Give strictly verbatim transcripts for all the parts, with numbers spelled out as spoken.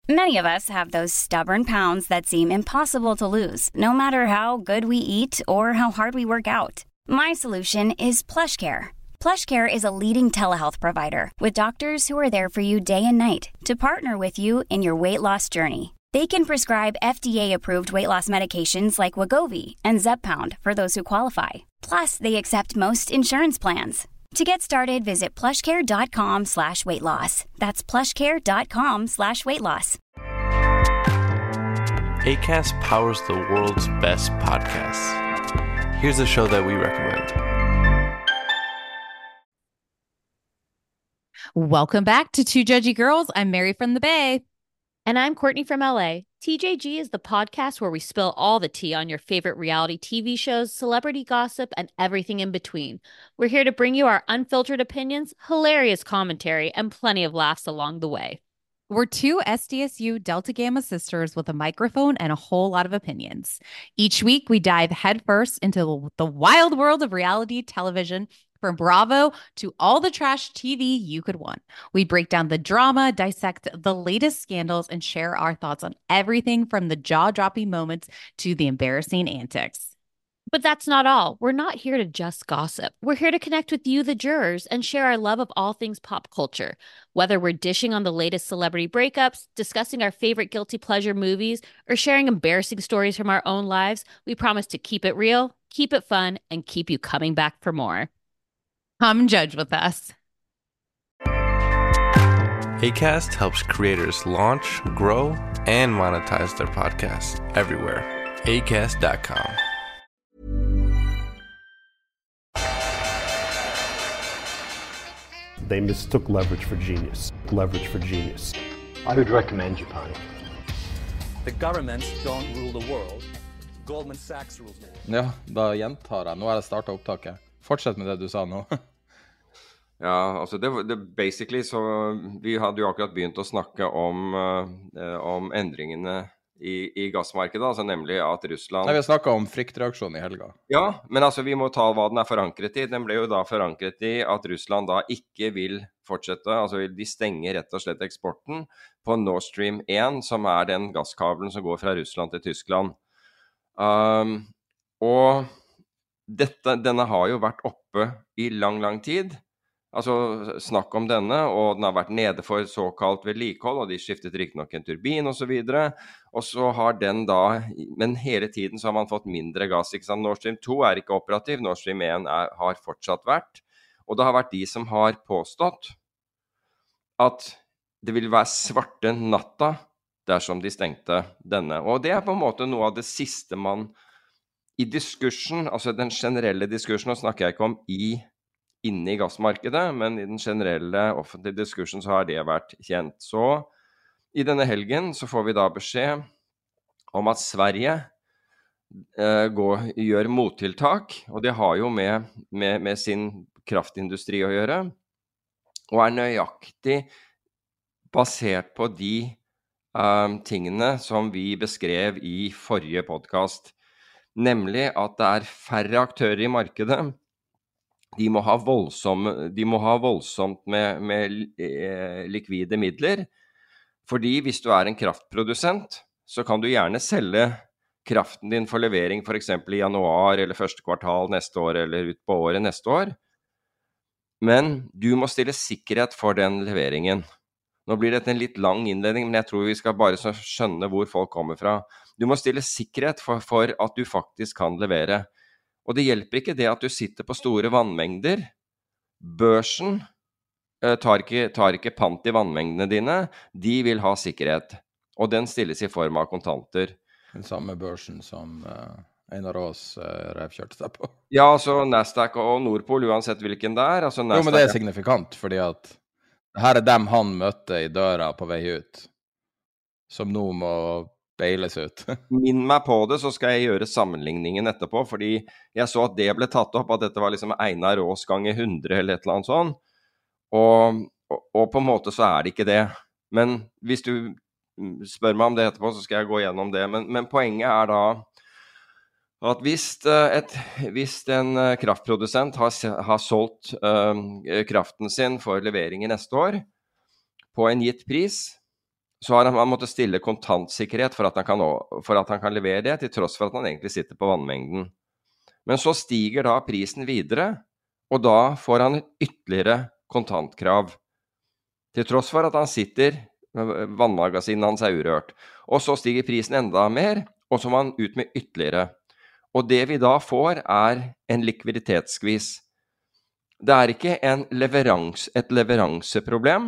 Many of us have those stubborn pounds that seem impossible to lose, no matter how good we eat or how hard we work out. My solution is PlushCare. PlushCare is a leading telehealth provider with doctors who are there for you day and night to partner with you in your weight loss journey. They can prescribe F D A-approved weight loss medications like Wegovy and Zepbound for those who qualify. Plus, they accept most insurance plans. To get started, visit plushcare.com slash weight loss. That's plushcare.com slash weight loss. Acast powers the world's best podcasts. Here's a show that we recommend. Welcome back to Two Judgy Girls. I'm Mary from the Bay. And I'm Courtney from L A. T J G is the podcast where we spill all the tea on your favorite reality T V shows, celebrity gossip, and everything in between. We're here to bring you our unfiltered opinions, hilarious commentary, and plenty of laughs along the way. We're two S D S U Delta Gamma sisters with a microphone and a whole lot of opinions. Each week, we dive headfirst into the wild world of reality television, from Bravo to all the trash T V you could want. We break down the drama, dissect the latest scandals, and share our thoughts on everything from the jaw-dropping moments to the embarrassing antics. But that's not all. We're not here to just gossip. We're here to connect with you, the jurors, and share our love of all things pop culture. Whether we're dishing on the latest celebrity breakups, discussing our favorite guilty pleasure movies, or sharing embarrassing stories from our own lives, we promise to keep it real, keep it fun, and keep you coming back for more. Come judge with us. Acast helps creators launch, grow, and monetize their podcasts everywhere. acast dot com. They mistook leverage for genius. Leverage for genius. I would recommend Japan. The governments don't rule the world. Goldman Sachs rules the world. Ja, da gjentar jeg. Nå har jeg startet opptaket. Fortsett med det du sa nå. Ja, altså det, det basically så vi hadde jo akkurat begynt å snakke om, uh, om endringene i, i gassmarkedet, altså nemlig at Russland... Nei, vi har snakket om fryktreaksjon i helga. Ja, men altså vi må ta hva den er forankret i. Den ble jo da forankret i at Russland da ikke vil fortsette, altså de stenger rett og slett eksporten på Nord Stream one, som er den gasskabelen som går fra Russland til Tyskland. Um, og dette, denne har jo vært oppe i lang, lang tid. Altså snakk om denne, og den har vært nede for såkalt vedlikehold, og de skiftet riktignok en turbin og så videre. Og så har den da, men hele tiden så har man fått mindre gass, ikke sant? Nord Stream two er ikke operativ, Nord Stream one er, har fortsatt vært. Og det har vært de som har påstått at det vil være svarte natta dersom de stengte denne. Og det er på en måte noe av det siste man i diskursen, altså den generelle diskursen, nå snakker jeg ikke om i, inne i gassmarkedet, men i den generelle offentlige diskursen så har det vært kjent. Så i denne helgen så får vi da beskjed om at Sverige eh, går, gjør mottiltak, og det har jo med, med, med sin kraftindustri å gjøre, og er nøyaktig basert på de um, tingene som vi beskrev i forrige podcast. Nemlig at det er færre aktører i markedet. De må ha, voldsom, de må ha voldsomt med, med eh, likvide midler. Fordi hvis du er en kraftprodusent, så kan du gjerne selge kraften din for levering for eksempel i januar eller første kvartal neste år eller ut på året neste år. Men du må stille sikkerhet for den leveringen. Nå blir dette en litt lang innledning, men jeg tror vi skal bare skjønne hvor folk kommer fra. Du må stille sikkerhet for, for at du faktisk kan levere. Og det hjelper ikke det at du sitter på store vannmengder. Børsen eh, tar, ikke, tar ikke pant i vannmengdene dine. De vil ha sikkerhet. Og den stilles i form av kontanter. Den samme børsen som uh, Einar Aas uh, revkjørte seg på. Ja, altså Nasdaq og Nordpol, uansett hvilken det er. Altså, jo, men det er signifikant, fordi at her er dem han møtte i døra på vei ut, som nå må beiles ut. Minn meg på det, så skal jeg gjøre sammenligningen etterpå, fordi jeg så at det ble tatt opp, at dette var liksom Einar Aas ganger hundre eller et eller annet sånt, og, og, og på en måte så er det ikke det. Men hvis du spør meg om det etterpå, så skal jeg gå gjennom det. Men, men poenget er da at hvis, et, hvis en kraftprodusent har, har solgt uh, kraften sin for levering i neste år på en gitt pris, så har han, han måttet stille kontantsikkerhet for at, han kan, for at han kan levere det, til tross for at han egentlig sitter på vannmengden. Men så stiger da prisen videre, og da får han ytterligere kontantkrav. Til tross for at han sitter, vannmagasinet hans er urørt. Og så stiger prisen enda mer, og så må han ut med ytterligere. Og det vi da får er en likviditetsskvis. Det er ikke en leverans, et leveranseproblem,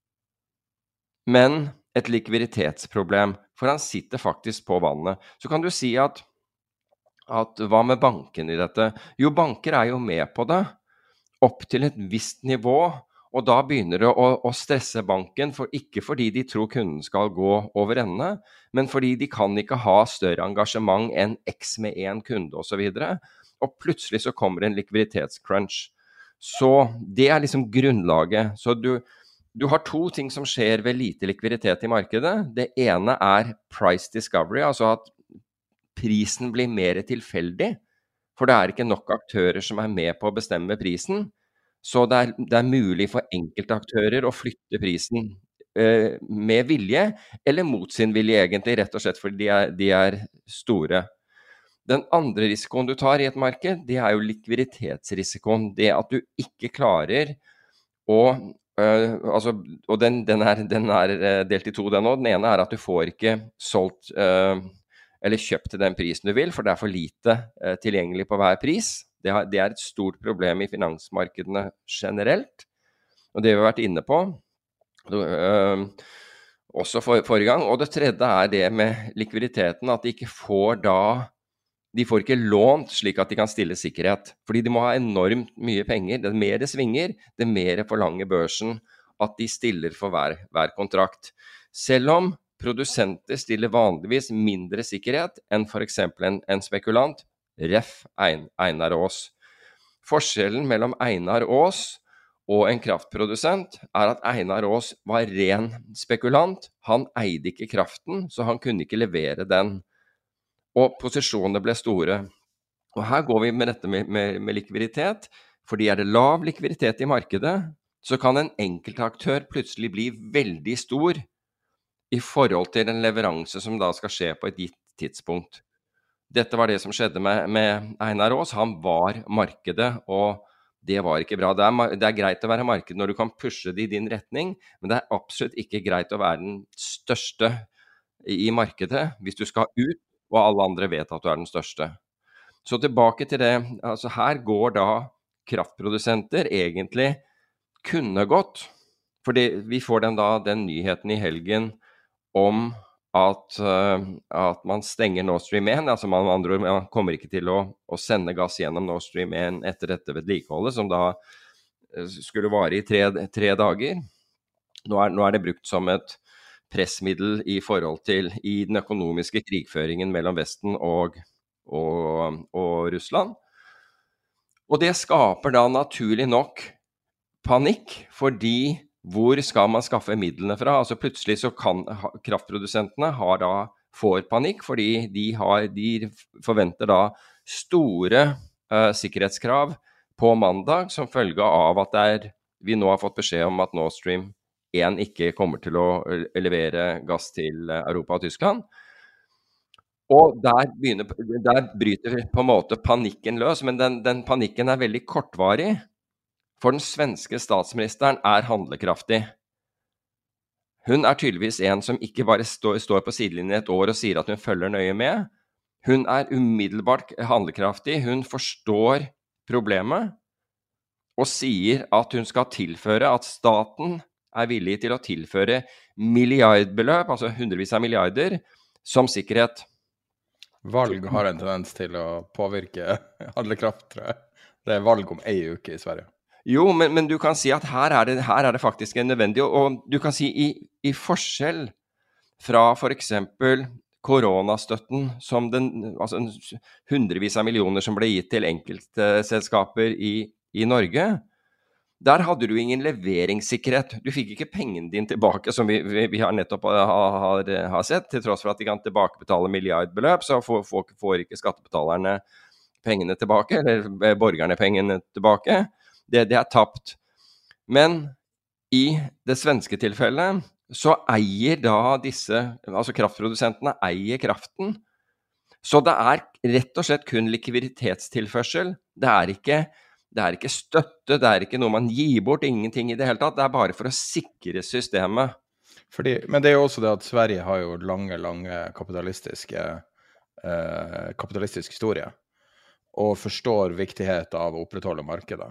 men et likviditetsproblem, for han sitter faktisk på vannet. Så kan du si at, at hva med banken i dette? Jo, banker er jo med på det, opp til et visst nivå, og da begynner det å, å stresse banken, for ikke fordi de tror kunden skal gå over ende, men fordi de kan ikke ha større engasjement enn X med en kunde og så videre, og plutselig så kommer en likviditetscrunch. Så det er liksom grunnlaget. Så du, du har to ting som skjer ved lite likviditet i markedet. Det ene er price discovery, altså at prisen blir mer tilfeldig, for det er ikke nok aktører som er med på å bestemme prisen. Så det er, det er mulig for enkeltaktører å flytte prisen eh, med vilje, eller mot sin vilje egentlig, rett og slett fordi de er, de er store. Den andre risikoen du tar i et marked, det er jo likviditetsrisikoen. Det at du ikke klarer å, øh, altså, og den, den, er, den er delt i to den også. Den ene er at du får ikke solgt øh, eller kjøpt til den prisen du vil, for det er for lite øh, tilgjengelig på hver pris. Det er et stort problem i finansmarkedene generelt, og det vi har vært inne på, øh, også for, forrige gang. Og det tredje er det med likviditeten, at de ikke får da, de får ikke lånt slik at de kan stille sikkerhet, fordi de må ha enormt mye penger. Det mer det svinger, det mer forlanger børsen at de stiller for hver, hver kontrakt. Selv om produsenter stiller vanligvis mindre sikkerhet enn for eksempel en, en spekulant, ref Einar Aas. Forskjellen mellom Einar Aas og en kraftprodusent er at Einar Aas var ren spekulant. Han eide ikke kraften, så han kunne ikke levere den. Og posisjonene ble store. Og her går vi med dette med, med, med likviditet. Fordi er det lav likviditet i markedet, så kan en enkeltaktør plutselig bli veldig stor i forhold til en leveranse som da skal skje på et gitt tidspunkt. Dette var det som skjedde med, med Einar Aas. Han var markedet, og det var ikke bra. Det er, det er greit å være marked når du kan pushe det i din retning, men det er absolutt ikke greit å være den største i, i markedet hvis du skal ut, og alle andre vet at du er den største. Så tilbake til det, altså her går da kraftprodusenter egentlig kunne gått, fordi vi får den da den nyheten i helgen om At, uh, at man stenger Nord Stream én, altså man, andre, man kommer ikke til å, å sende gass gjennom Nord Stream én etter dette vedlikeholdet, som da uh, skulle vare i tre, tre dager. Nå er, nå er det brukt som et pressmiddel i forhold til i den økonomiske krigføringen mellom Vesten og, og, og Russland. Og det skaper da naturlig nok panikk, fordi hvor skal man skaffe midlene fra? Altså plutselig så kan kraftprodusentene har da, får panikk, fordi de, har, de forventer da store uh, sikkerhetskrav på mandag, som følge av at det er, vi nå har fått beskjed om at Nord Stream én ikke kommer til å levere gass til Europa og Tyskland. Og der, begynner, der bryter på en måte panikken løs, men den, den panikken er veldig kortvarig. For den svenske statsministeren er handlekraftig. Hun er tydeligvis en som ikke bare står, står på sidelinjen et år og sier at hun følger nøye med. Hun er umiddelbart handlekraftig, hun forstår problemet, og sier at hun skal tilføre, at staten er villig til å tilføre milliardbeløp, altså hundrevis av milliarder, som sikkerhet. Valg har en tendens til å påvirke handlekraft, tror jeg. Det er valg om ei uke i Sverige. Jo, men, men du kan si at her er det, her er det faktisk en nødvendig, og, og du kan si i, i forskjell fra for eksempel koronastøtten, som den, altså hundrevis av millioner som ble gitt til enkeltselskaper i, i Norge, der hadde du ingen leveringssikkerhet. Du fikk ikke pengene din tilbake, som vi, vi, vi har nettopp har, har, har sett, til tross for at de kan tilbakebetale milliardbeløp, så får, får, får ikke skattebetalerne pengene tilbake, eller borgerne pengene tilbake. Det, det er tapt. Men i det svenske tilfellet så eier da disse, altså kraftprodusentene eier kraften. Så det er rett og slett kun likviditetstilførsel. Det er ikke, det er ikke støtte, det er ikke noe man gir bort, ingenting i det hele tatt. Det er bare for å sikre systemet. Fordi, men det er jo også det at Sverige har jo lange, lange kapitalistiske, eh, kapitalistisk historie, og forstår viktigheten av å opprettholde markedet.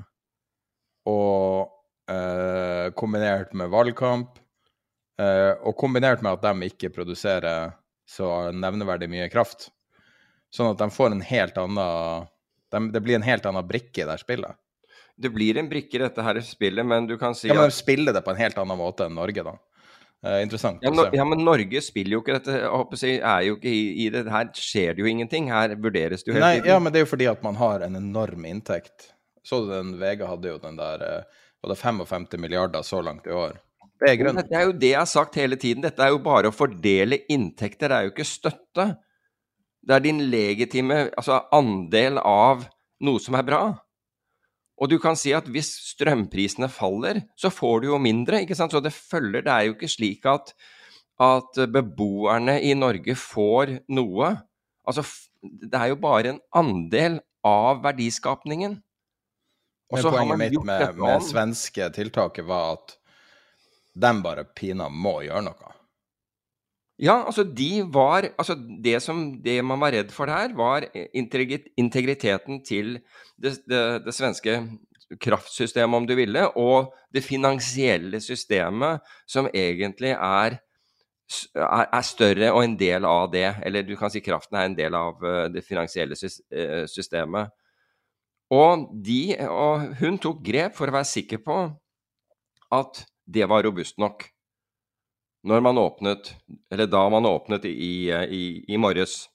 Og eh, kombinert med valgkamp, eh, og kombinert med at de ikke produserer så nevneverdig mye kraft, sånn at de får en helt annen, de, det blir en helt annen brikke i det spillet. Det blir en brikke i dette her spillet, men du kan si ja, men at... de spiller det på en helt annen måte enn Norge da. Eh, interessant ja, å no, se. Ja, men Norge spiller jo ikke dette, jeg håper å si, er jo ikke i, i det, her skjer det jo ingenting, her vurderes det jo hele Nei, tiden. ja, men det er jo fordi at man har en enorm inntekt. Så den V G hadde jo den der, var det femtifem milliarder så langt i år. Det er grunnen. Det er jo det jeg har sagt hele tiden, dette er jo bare å fordele inntekter, det er jo ikke støtte. Det er din legitime, altså andel av noe som er bra. Og du kan si at hvis strømprisene faller, så får du jo mindre, ikke sant? Så det følger, det er jo ikke slik at, at beboerne i Norge får noe. Altså, det er jo bare en andel av verdiskapningen. Og Men poenget mitt med, med svenske tiltaket var at de bare pina må gjøre noe. Ja, altså de var, altså det som, det man var redd for her var integriteten til det, det, det svenske kraftsystemet, om du ville, og det finansielle systemet som egentlig er, er, er større og en del av det, eller du kan si kraften er en del av det finansielle systemet. Og, de, og hun tok grep for å være sikker på at det var robust nok. Når man åpnet, eller da man åpnet i, i, i morges.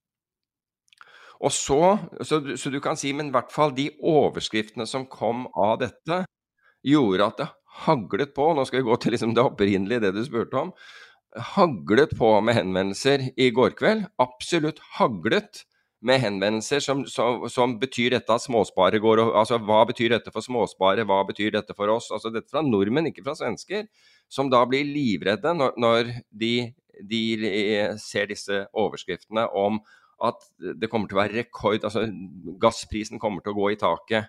Og så, så, så du kan si, men i hvert fall de overskriftene som kom av dette, gjorde at det haglet på, nå skal vi gå til liksom det opprinnelige, det du spurte om, haglet på med henvendelser i går kveld, absolutt haglet med henvendelser som, som, som betyr dette at småspare går, altså hva betyr dette for småspare, hva betyr dette for oss, altså dette fra nordmenn, ikke fra svensker, som da blir livredde når, når de, de ser disse overskriftene om at det kommer til å være rekord, altså gassprisen kommer til å gå i taket.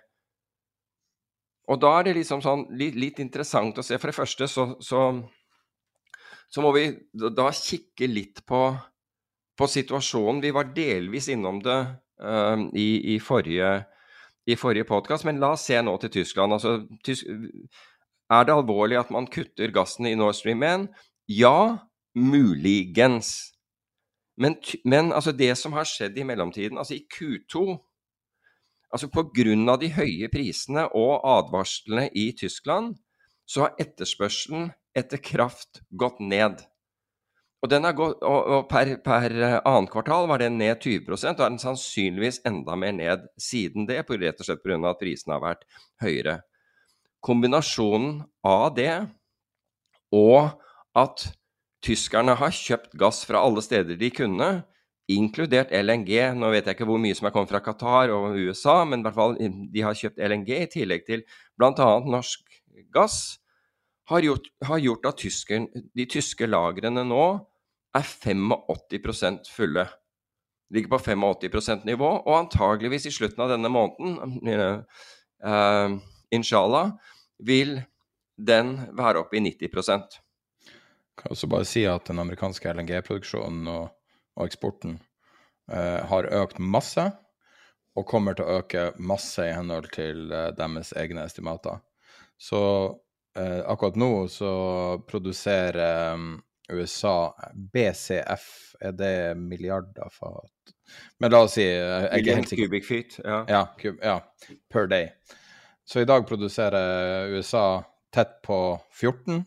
Og da er det liksom sånn litt, litt interessant å se. For det første så, så, så må vi da kikke litt på, på situasjonen. Vi var delvis innom det uh, i, i forrige, i forrige podcast, men la oss se nå til Tyskland. Altså, Tysk Er det alvorlig at man kutter gassen i Nord Stream én? Ja, muligens. Men, men altså det som har skjedd i mellomtiden, altså i Q to, altså på grunn av de høye prisene og advarslene i Tyskland, så har etterspørselen etter kraft gått ned. Og, den har gått, og, og per, per annet kvartal var den ned tyve prosent, og er den sannsynligvis enda mer ned siden det, på rett og slett på grunn av at prisene har vært høyere. Kombinasjonen av det og at tyskerne har kjøpt gass fra alle steder de kunne, inkludert L N G, nå vet jeg ikke hvor mye som er kommet fra Qatar og U S A, men i hvert fall de har kjøpt L N G i tillegg til blant annet norsk gass, har gjort, har gjort at tysker, de tyske lagrene nå er åttifem prosent fulle. Ligger på åttifem prosent nivå, og antageligvis i slutten av denne måneden, uh, inshallah, vil den være oppe i nitti prosent. Kan også bare si at den amerikanske L N G-produksjonen og, og eksporten eh, har økt masse, og kommer til å øke masse i henhold til eh, deres egne estimater. Så eh, akkurat nå så produserer um, U S A B C F, er det milliarder fat? Men la oss si... Eh, jeg er helt sikker. Cubic feet, ja. Ja, kub, ja, per day. Så i dag produserer U S A tett på fjorten,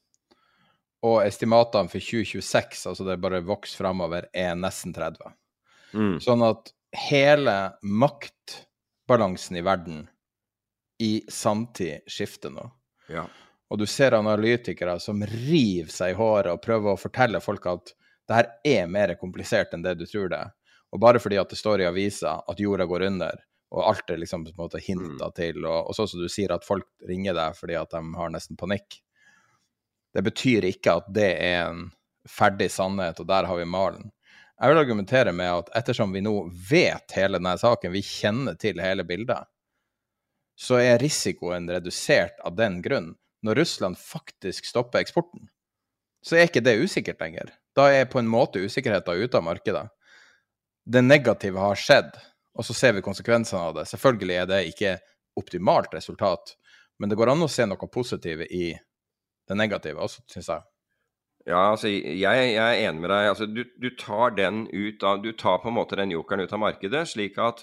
og estimatene for tjue tjueseks, altså det bare vokser fremover, er nesten tretti. Mm. Sånn at hele maktbalansen i verden i samtid skifter nå. Ja. Og du ser analytikere som river seg i håret og prøver å fortelle folk at det her er mer komplisert enn det du tror det er. Og bare fordi at det står i avisa at jorda går under, og alt er liksom på en måte hintet til, og, og så som du sier at folk ringer deg fordi at de har nesten panikk. Det betyr ikke at det er en ferdig sannhet, og der har vi malen. Jeg vil argumentere med at ettersom vi nå vet hele denne saken, vi kjenner til hele bildet, så er risikoen redusert av den grunn. Når Russland faktisk stopper eksporten, så er ikke det usikkert lenger. Da er på en måte usikkerheten ute av markedet. Det negative har skjedd, og så ser vi konsekvensene av det. Selvfølgelig er det ikke optimalt resultat, men det går an å se noe positivt i det negative også, synes jeg. Ja, altså, jeg, jeg er enig med deg. Altså, du, du tar den ut av, du tar på en måte den jokeren ut av markedet, slik at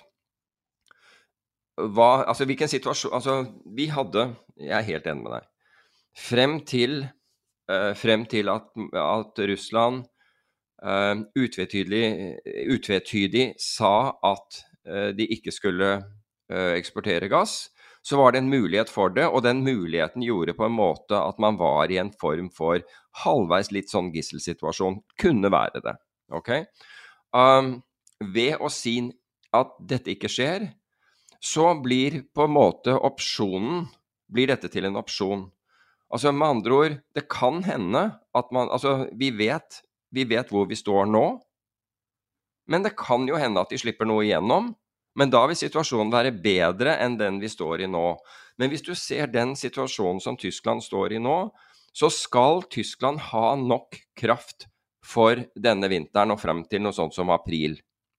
hva, altså hvilken situasjon, altså vi hadde, jeg er helt enig med deg, frem til, uh, frem til at, at Russland uh, utvetydig, utvetydig sa at uh, de ikke skulle uh, eksportere gass, så var det en mulighet for det, og den muligheten gjorde på en måte at man var i en form for halvveis litt sånn gisselsituasjon. Kunne være det, ok? Um, ved å si at dette ikke skjer, så blir på en måte opsjonen, blir dette til en opsjon. Altså med andre ord, det kan hende at man, altså vi vet, vi vet hvor vi står nå, men det kan jo hende at de slipper noe igjennom, men da vil situasjonen være bedre enn den vi står i nå. Men hvis du ser den situasjonen som Tyskland står i nå, så skal Tyskland ha nok kraft for denne vinteren og frem til noe sånt som april.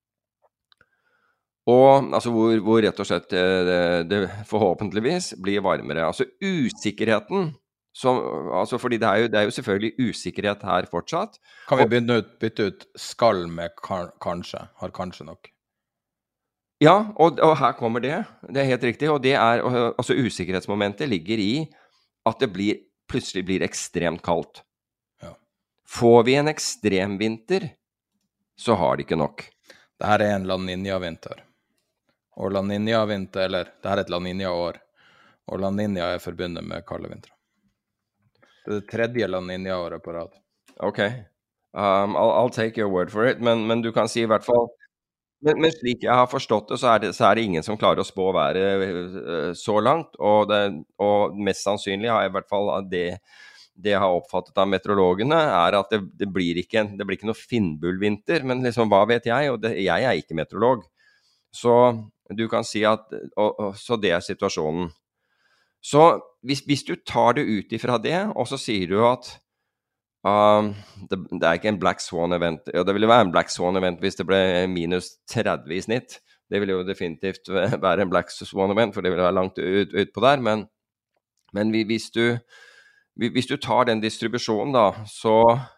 Og altså hvor, hvor rett og slett det, det forhåpentligvis blir varmere. Altså usikkerheten, som, altså fordi det er, jo, det er jo selvfølgelig usikkerhet her fortsatt. Kan vi bytte ut, bytte ut skal med kan, kanskje, har kanskje nok? Ja, og, og her kommer det, det er helt riktig, og det er, altså usikkerhetsmomentet ligger i at det blir, plutselig blir ekstremt kaldt. Ja. Får vi en ekstrem vinter, så har de ikke nok. Dette er en La Niña-vinter. Og La Niña-vinter, eller dette er et La Niña-år, og La Niña er forbundet med kalde vinter. Det er det tredje La Niña-året på rad. Ok, um, I'll, I'll take your word for it, men, men du kan si i hvert fall, Men, men slik jeg har forstått det, så er det, så er det ingen som klarer å spå været uh, så langt, og, det, og mest sannsynlig har jeg i hvert fall det, det jeg har oppfattet av meteorologene, er at det, det, blir ikke, det blir ikke noe finnbullvinter, men liksom, hva vet jeg, og det, jeg er ikke meteorolog. Så du kan si at, og, og, så det er situasjonen. Så hvis, hvis du tar det ut ifra det, og så sier du at Um, det, det er ikke en Black Swan-event. Ja, det ville være en Black Swan-event hvis det ble minus tretti i snitt. Det ville jo definitivt være en Black Swan-event, for det ville være langt ut, ut på der. Men, men hvis, du, hvis du tar den distribusjonen da, så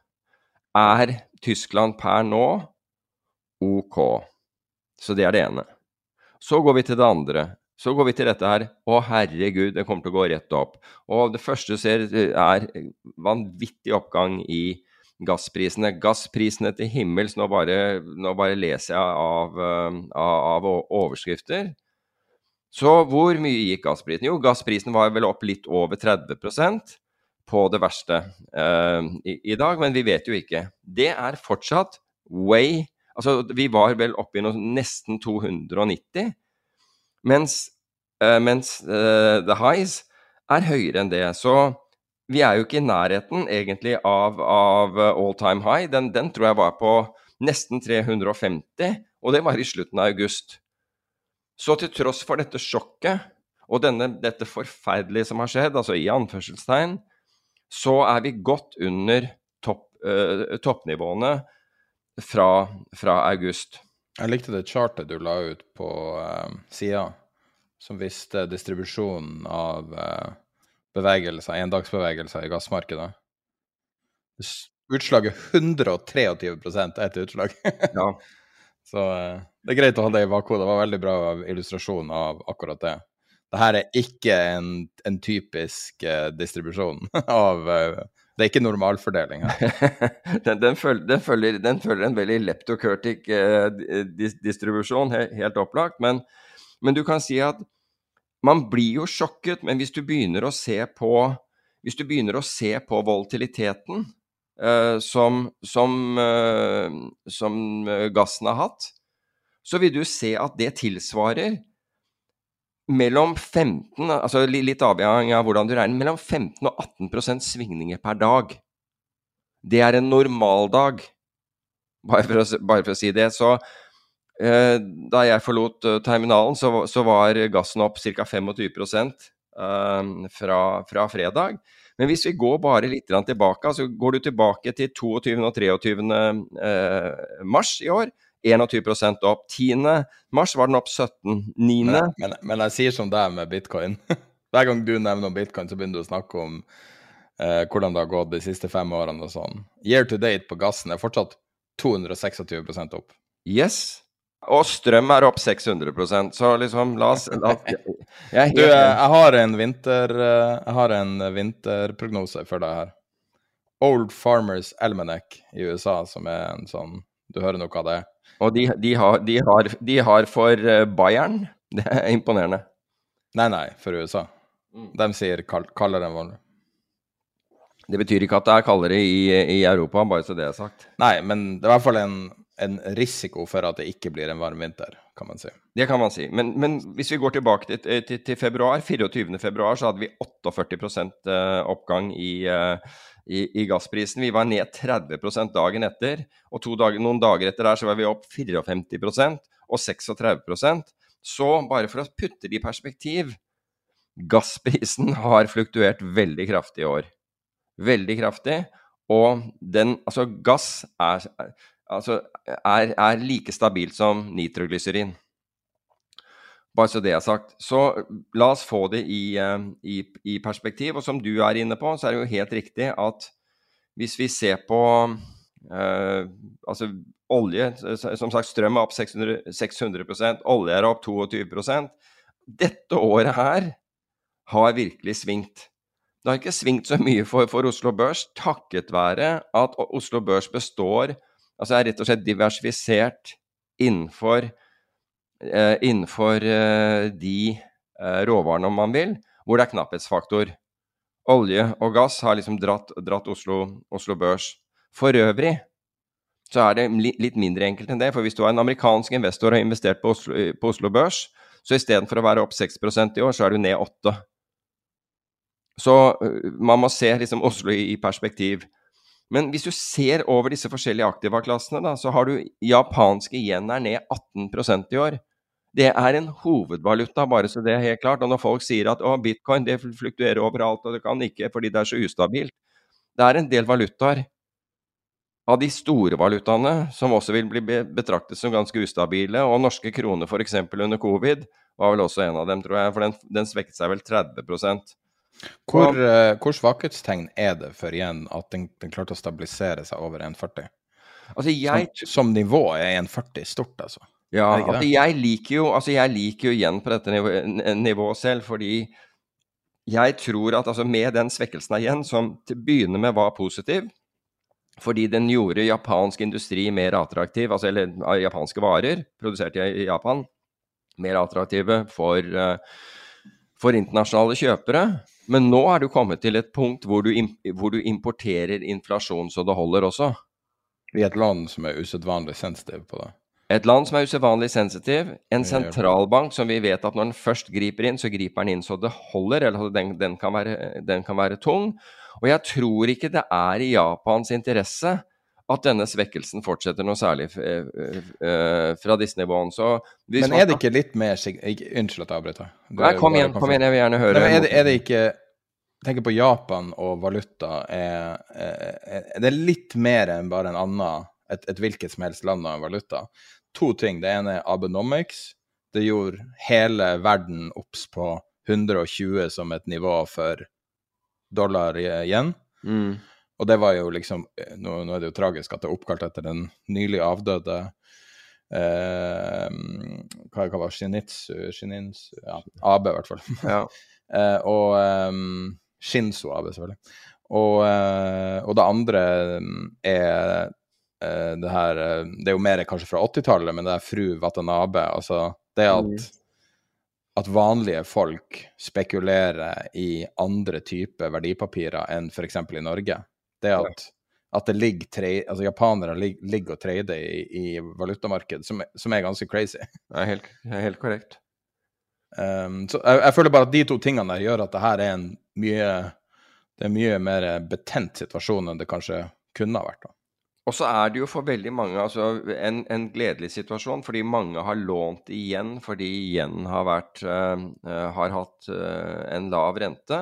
er Tyskland per nå ok. Så det er det ene. Så går vi til det andre. Så går vi til dette her, å herregud, det kommer til å gå rett opp. Og det første ser er vanvittig oppgang i gassprisene. Gassprisene til himmels, nå bare, nå bare leser jeg av, av, av overskrifter. Så hvor mye gikk gassprisen? Jo, gassprisen var vel opp litt over tretti prosent på det verste uh, i, i dag, men vi vet jo ikke. Det er fortsatt way, altså vi var vel oppe i noe, nesten to hundre og nitti, Mens, uh, mens uh, the highs er høyere enn det. Så vi er jo ikke i nærheten egentlig av, av all time high. Den, den tror jeg var på nesten tre hundre og femti, og det var i slutten av august. Så til tross for dette sjokket, og denne, dette forferdelige som har skjedd, altså i anførselstegn, så er vi godt under topp, uh, toppnivåene fra, fra august. Jeg likte det chartet du la ut på uh, siden, som viste distribusjonen av uh, bevegelser, endagsbevegelser i gassmarkedet. Utslaget hundre og tretti prosent er et utslag. Ja. Så uh, det er greit å ha det i bakhodet. Det var veldig bra illustrasjon av akkurat det. Dette er ikke en, en typisk uh, distribusjon av... Uh, Det er ikke normalfordeling her. den, den, følger, den, følger, den følger en veldig leptokurtic eh, dis- distribusjon, he, helt opplagt, men, men du kan si at man blir jo sjokket, men hvis du begynner å se på, hvis du begynner å se på volatiliteten eh, som, som, eh, som gassen har hatt, så vil du se at det tilsvarer mellom femten, altså litt avhengig av hvordan du regner, mellom femten og atten prosent svingninger per dag. Det er en normal dag. Bare for å, bare for å si det, så eh, da jeg forlot uh, terminalen, så, så var gassen opp ca. tjuefem prosent eh, fra, fra fredag. Men hvis vi går bare litt tilbake, så går du tilbake til toogtyvende og treogtyvende Eh, mars i år, tjueen prosent opp. tiende mars var den opp sytten. niende Men, men, men jeg sier som deg med bitcoin. Hver gang du nevner om bitcoin, så begynner du å snakke om eh, hvordan det har gått de siste fem årene og sånn. Year to date på gassen er fortsatt to hundre og tjueseks prosent opp. Yes. Og strøm er opp seks hundre prosent, så liksom, la oss... La, jeg, jeg, du, jeg har en vinter, jeg har en vinterprognose for deg her. Old Farmers Almanac i U S A, som er en sånn, du hører noe av det. Og de, de, har, de, har, de har for Bayern, det er imponerende. Nei, nei, for U S A. De sier kald, kaldere enn vanlig. Det betyr ikke at det er kaldere i, i Europa, bare så det er sagt. Nei, men det er i hvert fall en, en risiko for at det ikke blir en varm vinter, kan man si. Det kan man si. Men, men hvis vi går tilbake til, til, til februar, fireogtyvende februar, så hadde vi førtiåtte prosent oppgang i, i, i gassprisen. Vi var ned tretti prosent dagen etter, og to dager, noen dager etter der så var vi opp femtifire prosent og trekstiseks prosent. Så bare for å putte det i perspektiv, gassprisen har fluktuert veldig kraftig i år. Veldig kraftig, og den, altså gass er, altså, er, er like stabilt som nitroglycerin. Bare så det er sagt. Så la oss få det i, i, i perspektiv, og som du er inne på, så er det jo helt riktig at hvis vi ser på eh, altså olje, som sagt strøm er opp seks hundre prosent, olje er opp tjueto prosent. Dette året her har virkelig svingt. Det har ikke svingt så mye for, for Oslo Børs, takket være at Oslo Børs består, altså er rett og slett diversifisert innenfor, eh, innenfor eh, de eh, råvarene om man vil, hvor det er knapphetsfaktor. Olje og gass har liksom dratt, dratt Oslo, Oslo Børs. For øvrig så er det li, litt mindre enkelt enn det, for hvis du er en amerikansk investor og har investert på Oslo, på Oslo Børs, så i stedet for å være opp seks prosent i år, så er du ned åtte prosent. Så man må se liksom Oslo i, i perspektiv. Men hvis du ser over disse forskjellige aktiva-klassene, da, så har du japanske yen er ned atten prosent i år. Det er en hovedvaluta, bare så det er helt klart. Og når folk sier at å, bitcoin det fluktuerer overalt, og det kan ikke fordi det er så ustabilt. Det er en del valutaer av de store valutaene som også vil bli betraktet som ganske ustabile, og norske kroner for eksempel under covid var vel også en av dem, tror jeg, for den, den svekket seg vel tretti prosent. Hvor, uh, hvor svakhetstegn er det for igjen at den, den klarte å stabilisere seg over en førti? Altså jeg... Som, som nivå er en førti stort, altså. Ja, altså jeg liker jo, altså jeg liker jo igjen på dette nivået, nivået selv, fordi jeg tror at altså med den svekkelsen av igjen, som til å begynne med var positiv, fordi den gjorde japansk industri mer attraktiv, altså eller japanske varer, produsert i Japan, mer attraktive for, uh, for internasjonale kjøpere. Men nå er du kommet til et punkt hvor du, hvor du importerer inflasjon så det holder også. I et land som er usedvanlig sensitiv på det. Et land som er usedvanlig sensitiv. En sentralbank som vi vet at når den først griper inn, så griper den inn så det holder, eller den, den, kan være, den kan være tung. Og jeg tror ikke det er i Japans interesse at denne svekkelsen fortsetter noe særlig uh, uh, fra disse nivåene. Så men er det ikke litt mer... Unnskyld at jeg avbryter. Nei, kom igjen, kom igjen, jeg vil gjerne høre. Nei, er, det, er det ikke... Jeg tenker på Japan og valuta, er, er, er det litt mer enn bare en annen, et, et hvilket som helst land av en valuta? To ting. Det ene er Abenomics. Det gjorde hele verden opps på hundre og tjue som et nivå for dollar igjen. Mm. Og det var jo liksom, nå, nå er det jo tragisk at det er oppkalt etter den nylig avdøde, eh, hva, hva var Shinitsu, Shininsu, ja, Abe i hvert fall. Ja. eh, og um, Shinzo Abe selvfølgelig. Og, eh, og det andre er eh, det her, det er jo mer kanskje fra åttitallet, men det er fru Watanabe, altså det at, mm. at vanlige folk spekulerer i andre typer verdipapirer enn for eksempel i Norge. Det at, at det ligger tre, altså japanere ligger, ligger og trader i, i valutamarkedet, som, som er ganske crazy. Det er helt, det er helt korrekt. Um, så jeg, jeg føler bare at de to tingene der gjør at det her er en mye, det er en mye mer betent situasjon enn det kanskje kunne ha vært da. Og så er det jo for veldig mange altså en, en gledelig situasjon, fordi mange har lånt igjen, fordi igjen har, vært, uh, har hatt uh, en lav rente.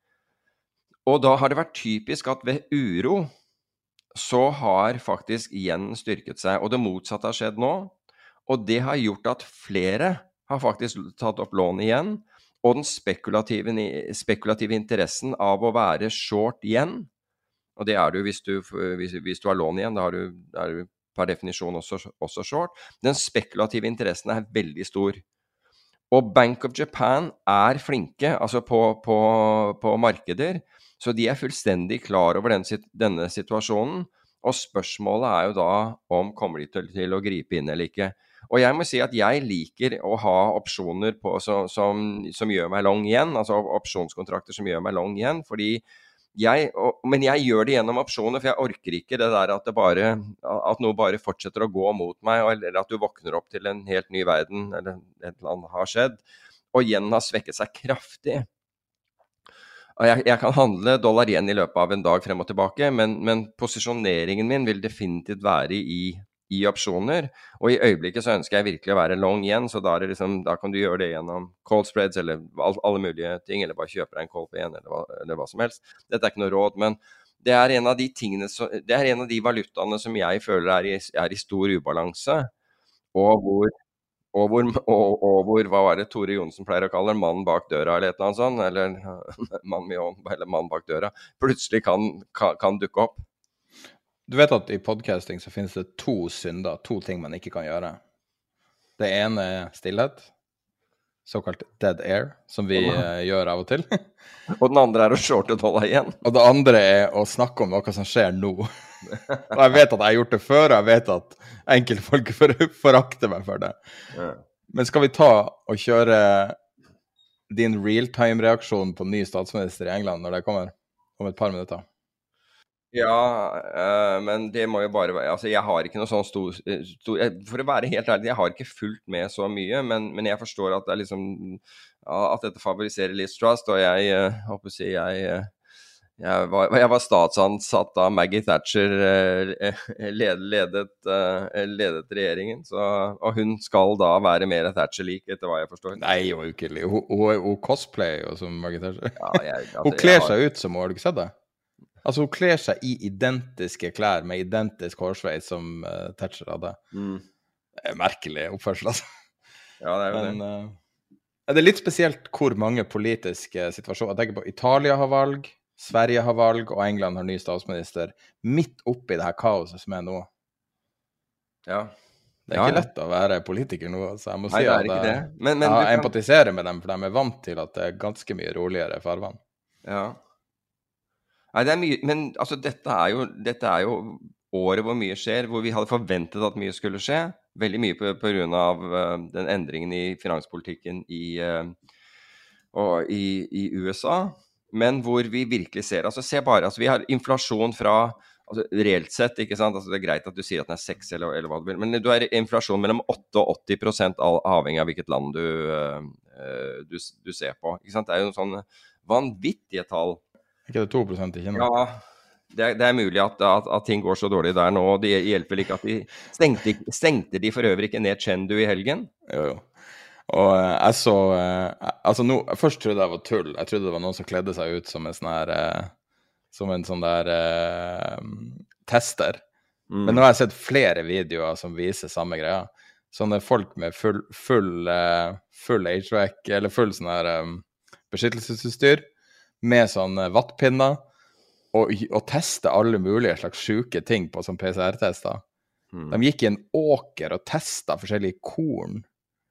Og da har det vært typisk at ved uro, så har faktisk igjen styrket seg. Og det motsatte har skjedd nå, og det har gjort at flere har faktisk tatt opp lån igjen, og den spekulative, spekulative interessen av å være short igjen, og det er du hvis du, hvis, hvis du har lån igjen, da har du, da er du per definisjon også, også short. Den spekulative interessen er veldig stor. Og Bank of Japan er flinke altså på, på, på markeder, så de er fullstendig klar over den, denne situasjonen. Og spørsmålet er jo da om kommer de til, til å gripe inn eller ikke. Og jeg må si at jeg liker å ha opsjoner på, så, som, som gjør meg long igjen, altså opsjonskontrakter som gjør meg long igjen, fordi Jeg, og, men jeg gjør det gjennom opsjoner, for jeg orker ikke det der at, det bare, at noe bare fortsetter å gå mot meg, eller at du våkner opp til en helt ny verden, eller et eller annet har skjedd, og yen har svekket seg kraftig. Og jeg, jeg kan handle dollar yen i løpet av en dag frem og tilbake, men, men posisjoneringen min vil definitivt være i, i opsjoner, og i øyeblikket så ønsker jeg virkelig å være long yen, så da, er det liksom, da kan du gjøre det gjennom call spreads eller all, alle mulige ting, eller bare kjøpe deg en call på yen, eller hva, eller hva som helst. Dette er ikke noe råd, men det er en av de tingene, så, det er en av de valutaene som jeg føler er i, er i stor ubalanse, og hvor, og hvor, og, og hvor, hva var det Tore Jonsen pleier å kalle det, mannen bak døra eller et eller annet sånt, eller mann med hånd, eller mann bak døra, plutselig kan, kan, kan dukke opp. Du vet at i podcasting så finnes det to synder, to ting man ikke kan gjøre. Det ene er stillhet, såkalt dead air, som vi uh, gjør av og til. Og den andre er å shorte dollar igjen. Og det andre er å snakke om noe som skjer nå. Og jeg vet at jeg har gjort det før, og jeg vet at enkelte folk for, forakter meg for det. Ja. Men skal vi ta og kjøre din real-time-reaksjon på ny statsminister i England når det kommer om et par minutter? Ja, øh, men det må jo bare være, altså jeg har ikke noe sånn stor, stor, for å være helt ærlig, jeg har ikke fulgt med så mye, men, men jeg forstår at det er liksom, at dette favoriserer Liz Truss, og jeg, jeg håper å si, jeg, jeg, var, jeg var statsansatt da Maggie Thatcher led, ledet, ledet regjeringen, så, og hun skal da være mer Thatcher-lik etter hva jeg forstår. Nei, hun er jo ikke, hun, hun, hun cosplay jo som Maggie Thatcher. Ja, jeg, altså, hun kler har... seg ut som, har du ikke sett det? Altså, hun kler seg i identiske klær med identisk hårsveis som uh, Thatcher hadde. Mm. Merkelig oppførsel, altså. Ja, det er jo Men, det. Uh, det er litt spesielt hvor mange politiske situasjoner. Jeg tenker på Italia har valg, Sverige har valg, og England har ny statsminister. Midt oppi det her kaoset som er nå. Ja. Det er ja, ikke ja. lett å være politiker nå, så jeg må Nei, si at jeg, men, men jeg kan... empatiserer med dem, for de er vant til at det er ganske mye roligere farvann. Ja. Nei, det er mye, men altså dette er, jo, dette er jo året hvor mye skjer, hvor vi hadde forventet at mye skulle skje, veldig mye på, på grunn av uh, den endringen i finanspolitikken i, uh, og i, i U S A, men hvor vi virkelig ser, altså se bare, altså vi har inflasjon fra, altså reelt sett, ikke sant, altså det er greit at du sier at den er seks eller, eller hva du vil, men du har inflasjon mellom åtte og åtti prosent avhengig av hvilket land du, uh, du, du ser på, ikke sant, det er jo en sånn vanvittige tall. Ikke det to prosent i Kina? Ja, det er, det er mulig at, at, at ting går så dårlig der nå, og det hjelper vel ikke at de stengte, stengte de for øvrig ikke ned Chengdu i helgen? Jo, jo. Og uh, jeg så, uh, altså nå, først trodde jeg var tull, jeg trodde det var noen som kledde seg ut som en sånn her, uh, som en sånn der uh, tester. Mm. Men nå har jeg sett flere videoer som viser samme greia. Sånne folk med full, full, uh, full H V A C, eller full sånn her um, beskyttelsesutstyr, med sånne vattpinner, og, og teste alle mulige slags syke ting på sånn P C R-tester. Mm. De gikk i en åker og testet forskjellige korn.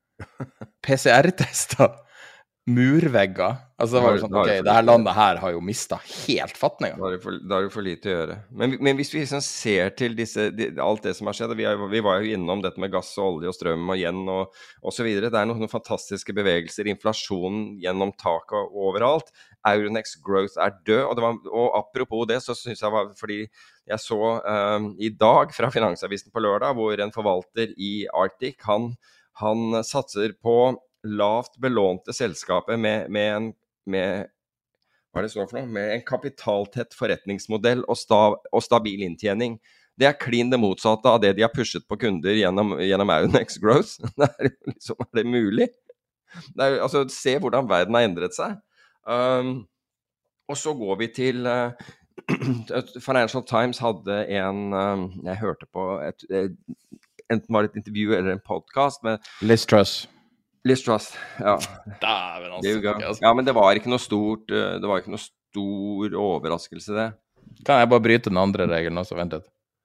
P C R-tester. Murvegger. Altså det var jo sånn, ok, det her landet her har jo mistet helt fatningen. Da er det for, da er det for lite å gjøre. Men, men hvis vi liksom ser til disse, de, alt det som har skjedd, vi, er, vi var jo innom dette med gass og olje og strøm og igjen og, og så videre. Det er noen, noen fantastiske bevegelser, inflasjonen gjennom taket overalt. Euronext Growth er død, og, det var, og apropos det, så synes jeg var, fordi jeg så um, i dag fra Finansavisen på lørdag, hvor en forvalter i Arctic, han, han satser på lavt belånte selskapet med, med en med, hva er det står for noe? Med en kapitaltett forretningsmodell og, sta, og stabil inntjening. Det er klin det motsatte av det de har pushet på kunder gjennom, gjennom Aunex Growth. Det er, liksom, er det mulig? Det er, altså, se hvordan verden har endret seg. Um, og så går vi til uh, Financial Times hadde en um, jeg hørte på et, et, enten var det et intervju eller en podcast med Liz Truss. Liz Truss, ja. Dæven, altså. Ja, men det var ikke noe stort, det var ikke noe stor overraskelse det. Kan jeg bare bryte den andre regelen også? Vent litt.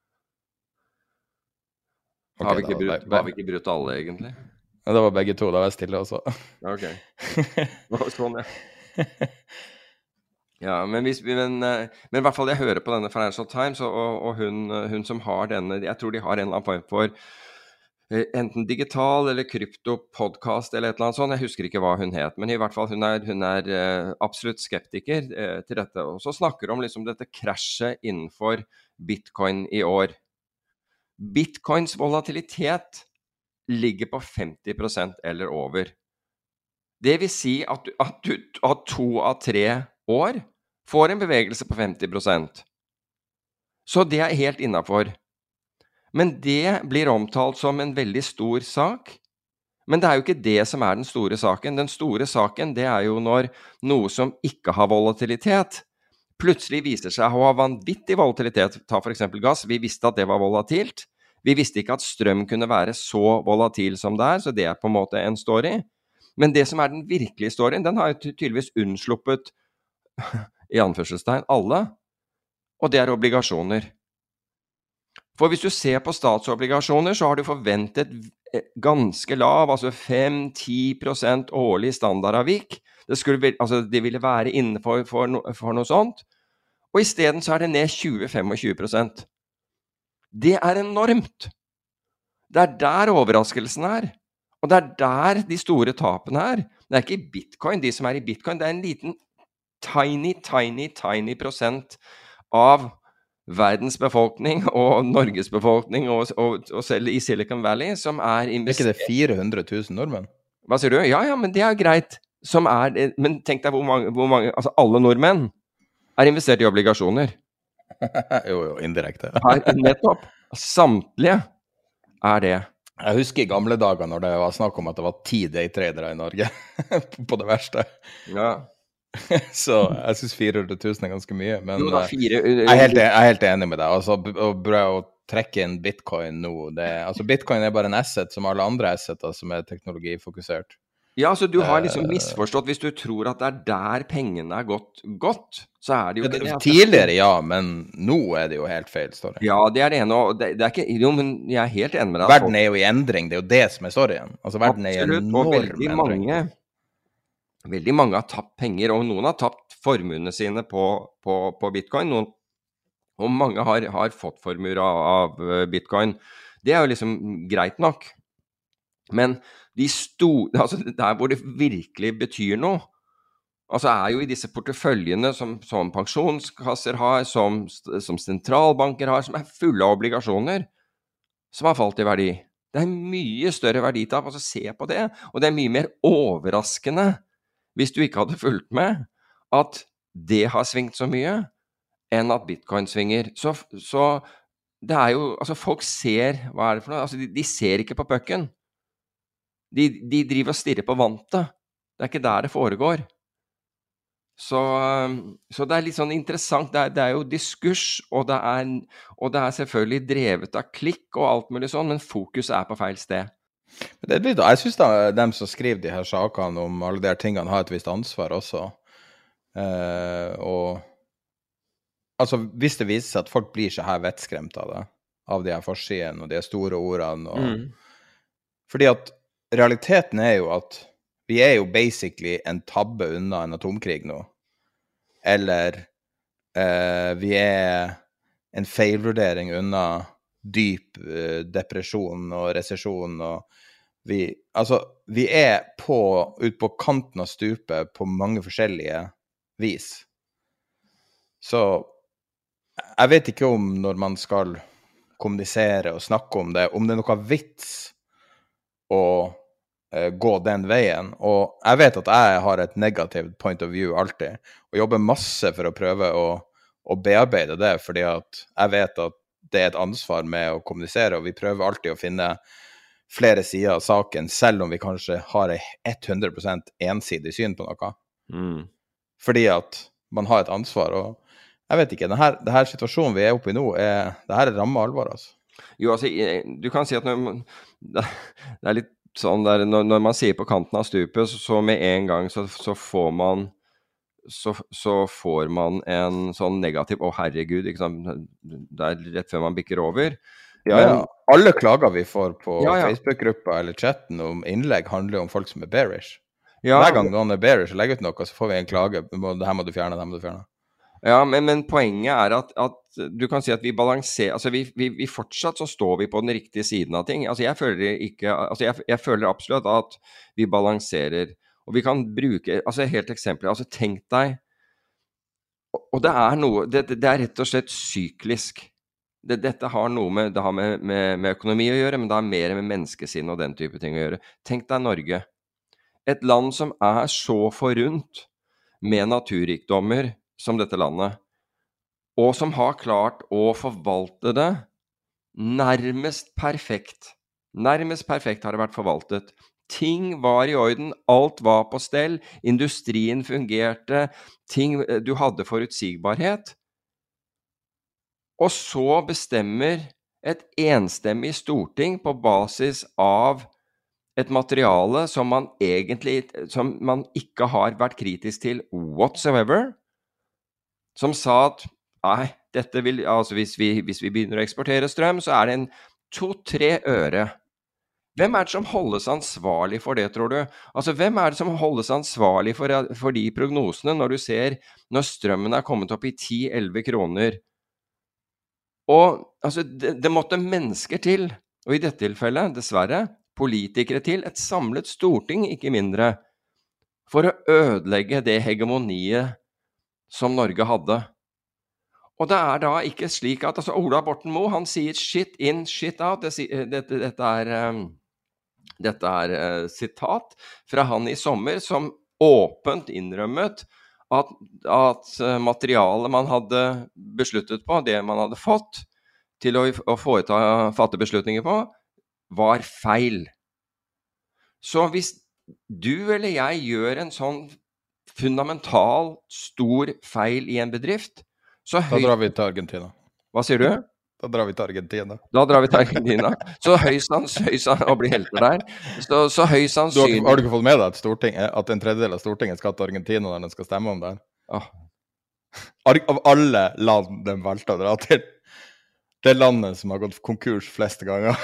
Okay, har, vi ikke brutt, har vi ikke brutt alle, egentlig? Ja, det var begge to, da var jeg stille også. Ok. Sånn, ja. Ja, men, hvis, men, men i hvert fall jeg hører på denne Financial Times, og, og hun, hun som har denne, jeg tror de har en eller annen form for enten digital eller krypto-podcast eller et eller annet sånt, jeg husker ikke hva hun het, men i hvert fall hun er, hun er uh, absolutt skeptiker uh, til dette, og så snakker hun om liksom dette krasjet innenfor Bitcoin i år. Bitcoins volatilitet ligger på femti prosent eller over. Det vil si at du, at du av to av tre år får en bevegelse på femti prosent. Så det er helt innenfor. Men det blir omtalt som en veldig stor sak. Men det er jo ikke det som er den store saken. Den store saken, det er jo når noe som ikke har volatilitet, plutselig viser seg å ha vanvittig volatilitet. Ta for eksempel gass. Vi visste at det var volatilt. Vi visste ikke at strøm kunne være så volatil som det er, så det er på en måte en story. Men det som er den virkelige storyen, den har jo tydeligvis unnsluppet, i anførselstegn, alle. Og det er obligasjoner. For hvis du ser på statsobligasjoner, så har du forventet ganske lav, altså fem til ti prosent årlig standardavvik. Det, skulle, altså det ville være innenfor for no, for noe sånt. Og i stedet så er det ned tjue til tjuefem prosent. Det er enormt. Det er der overraskelsen er. Og det er der de store tapene er. Det er ikke i bitcoin, de som er i bitcoin. Det er en liten tiny, tiny, tiny prosent av verdens befolkning og Norges befolkning og, og, og selv i Silicon Valley som er investert. Er ikke det fire hundre tusen nordmenn? Hva sier du? Ja, ja, men det er greit. Som er, men tenk deg hvor mange, hvor mange, altså alle nordmenn er investert i obligasjoner. jo, jo, indirekte. Nettopp. Samtlige er det. Jeg husker i gamle dager når det var snakk om at det var ti daytradere i Norge på det verste. Ja. Så jeg synes fire hundre tusen er ganske mye, men jo, da, fire, jeg, er helt, jeg er helt enig med deg. Altså, å, å trekke inn bitcoin nå, det, altså bitcoin er bare en asset som alle andre asseter som er teknologifokusert. Ja, altså du har liksom misforstått hvis du tror at det er der pengene er gått, gått så er det jo ikke det. Tidligere, ja, men nå er det jo helt feil story. Ja, det er det ene, og det, det er ikke, jo, men jeg er helt enig med deg. Verden er jo i endring, det er jo det som er storyen. Altså, verden er i enorm endring. Mange, veldig mange har tapt penger, og noen har tapt formuene sine på, på, på bitcoin, noen, og mange har, har fått formuer av, av bitcoin. Det er jo liksom greit nok. Men de store, altså der hvor det virkelig betyr noe, altså er jo i disse porteføljene som, som pensjonskasser har, som, som sentralbanker har, som er fulle av obligasjoner, som har falt i verdi. Det er mye større verditap, altså se på det, og det er mye mer overraskende hvis du ikke hadde fulgt med, at det har svingt så mye, enn at bitcoin svinger. Så, så det er jo, altså folk ser, hva er det for noe? Altså de, de ser ikke på pucken. De, de driver og stirrer på vantet. Det er ikke der det foregår. Så, så det er litt sånn interessant, det er, det er jo diskurs, og det er, og det er selvfølgelig drevet av klikk og alt mulig sånn, men fokus er på feil sted. Men det blir da, jeg synes da dem som skriver de her sakene om alle de her tingene har et visst ansvar også. Eh, og altså hvis det viser seg at folk blir så her vettskremt av det, av de her forsidene og de her store ordene, og, mm. fordi at realiteten er jo at vi er jo basically en tabbe unna en atomkrig nå. Eller eh, vi er en feilvurdering unna dyp eh, depresjon og resesjon. Og vi, altså, vi er på, ut på kanten av stupet på mange forskjellige vis. Så jeg vet ikke om når man skal kommunisere og snakke om det, om det er noe vits å uh, gå den veien. Og jeg vet at jeg har et negativt point of view alltid, og jobber masse for å prøve å, å bearbeide det, fordi at jeg vet at det er et ansvar med å kommunisere, og vi prøver alltid å finne flere sider av saken, selv om vi kanskje har et hundre prosent ensidig syn på noe. Mm. Fordi at man har et ansvar, og jeg vet ikke, denne, denne situasjonen vi er oppe i nå, er, det her er ramme alvor, altså. Jo, altså, du kan si at når man, det er litt sånn der, når, når man sier på kanten av stupet, så, så med en gang så, så får man så, så får man en sånn negativ, å herregud, ikke sant? Det er rett før man bikker over. Ja, men, ja. Alle klager vi får på ja, ja. Facebook-gruppa eller chatten om innlegg handler om folk som er bearish. Ja. Hver gang noen er bearish og legger ut noe, så får vi en klage. Det her må du fjerne, det her må du fjerne. Ja, men, men poenget er at, at du kan si at vi balanserer, altså vi, vi, vi fortsatt så står vi på den riktige siden av ting. Altså jeg føler ikke, altså jeg, jeg føler absolutt at vi balanserer, og vi kan bruke, altså helt eksempel, altså tenk deg, og det er noe, det, det er rett og slett syklisk. Det, dette har noe med, det har med, med, med økonomi å gjøre, men det har mer med menneskesinn og den type ting å gjøre. Tenk deg Norge, et land som er så forunt med naturrikdommer som dette landet, og som har klart å forvalte det nærmest perfekt. Nærmest perfekt har det vært forvaltet. Ting var i orden, alt var på stell, industrien fungerte, ting, du hadde forutsigbarhet. Og så bestemmer et enstemmig storting på basis av et materiale som man egentlig, som man ikke har vært kritisk til whatsoever, som sa at, nei, dette vil, altså hvis vi, hvis vi begynner å eksportere strøm, så er det en to-tre øre. Hvem er det som holdes ansvarlig for det, tror du? Altså, hvem er det som holdes ansvarlig for, for de prognosene når du ser, når strømmen er kommet opp i ti-elleve kroner? Og altså, det, det måtte mennesker til, og i dette tilfellet, dessverre, politikere til, et samlet storting, ikke mindre, for å ødelegge det hegemoniet som Norge hadde. Og det er da ikke slik at, altså Ola Borten Moe, han sier shit in, shit out, det, dette, dette er, um, dette er uh, sitat fra han i sommer, som åpent innrømmet at, at uh, materialet man hadde besluttet på, det man hadde fått til å, å foreta, fatte beslutninger på, var feil. Så hvis du eller jeg gjør en sånn fundamental, stor feil i en bedrift, så høy... Da drar vi til Argentina. Hva sier du? Da drar vi til Argentina. Da drar vi til Argentina. Så høyst sannsynlig å bli helter der. Så, så høyst sannsynlig... Har, har du ikke fått med deg at, storting, at en tredjedel av Stortinget skal til Argentina når den skal stemme om det? Oh. Av alle land de valgte å dra til. Det landet som har gått konkurs fleste ganger.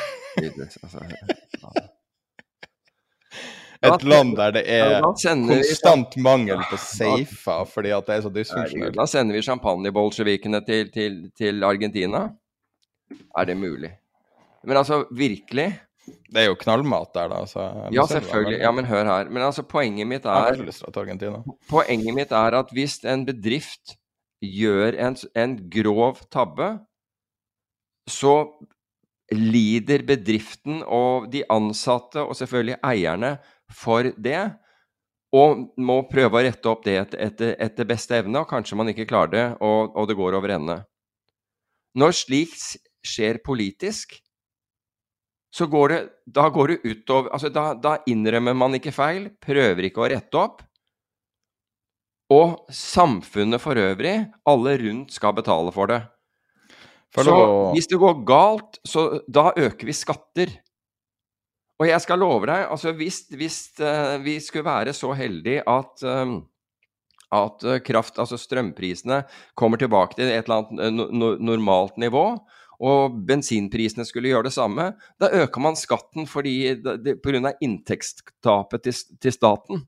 Et land der det er konstant mangel på safer fordi at det er så dysfunksjonelt. Da sender vi champagne-bolsjevikene til, til, til Argentina. Er det mulig? Men altså, virkelig... Det er jo knallmat der da. Så ja, selvfølgelig. Ja, men hør her. Men altså, poenget mitt er... Jeg har lyst til Argentina. Poenget mitt er at hvis en bedrift gjør en, en grov tabbe, så lider bedriften og de ansatte og selvfølgelig eierne for det, og må prøve å rette opp det etter, etter, etter beste evne, og kanskje man ikke klarer det, og, og det går over ende. Når slikt skjer politisk, så går det, da går det utover, altså da, da innrømmer man ikke feil, prøver ikke å rette opp, og samfunnet for øvrig, alle rundt skal betale for det. Så hvis det går galt, så da øker vi skatter. Og jeg skal love deg, altså hvis, hvis uh, vi skulle være så heldige at, um, at uh, kraft, altså strømprisene kommer tilbake til et eller annet no, no, normalt nivå, og bensinprisene skulle gjøre det samme, da øker man skatten fordi, det, det, på grunn av inntektstapet til, til staten.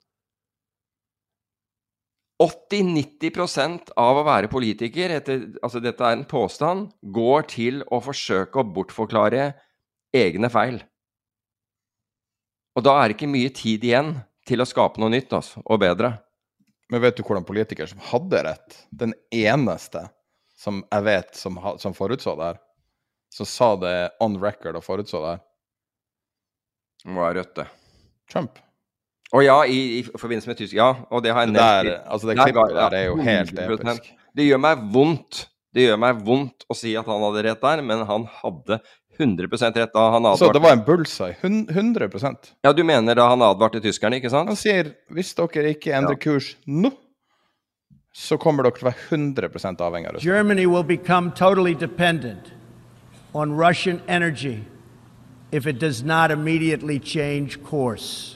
åtti til nitti prosent av å være politiker, etter, altså dette er en påstand, går til å forsøke å bortforklare egne feil. Og da er det ikke mye tid igjen til å skape noe nytt, altså, og bedre. Men vet du hvordan politikere som hadde rett? Den eneste som jeg vet som, som forutså det her, som sa det on record og forutså det her. Hva er Rødt det? Trump. Og ja, i, i forbindelse med tysk, ja, og det har jeg Det nevnt. der, altså det Der klippet ga- der er jo helt hundre prosent. episk. Det gjør meg vondt. Det gjør meg vondt å si at han hadde rett der, men han hadde hundre prosent rett da han Så advarte. det var en bullseye. Hun- hundre prosent. Ja, du mener da han advarte tyskerne, ikke sant? Han sier, hvis dere ikke endrer Ja. kurs nå, så kommer dere til å være hundre prosent avhengig av Russland. Germany will become totally dependent on Russian energy if it does not immediately change course.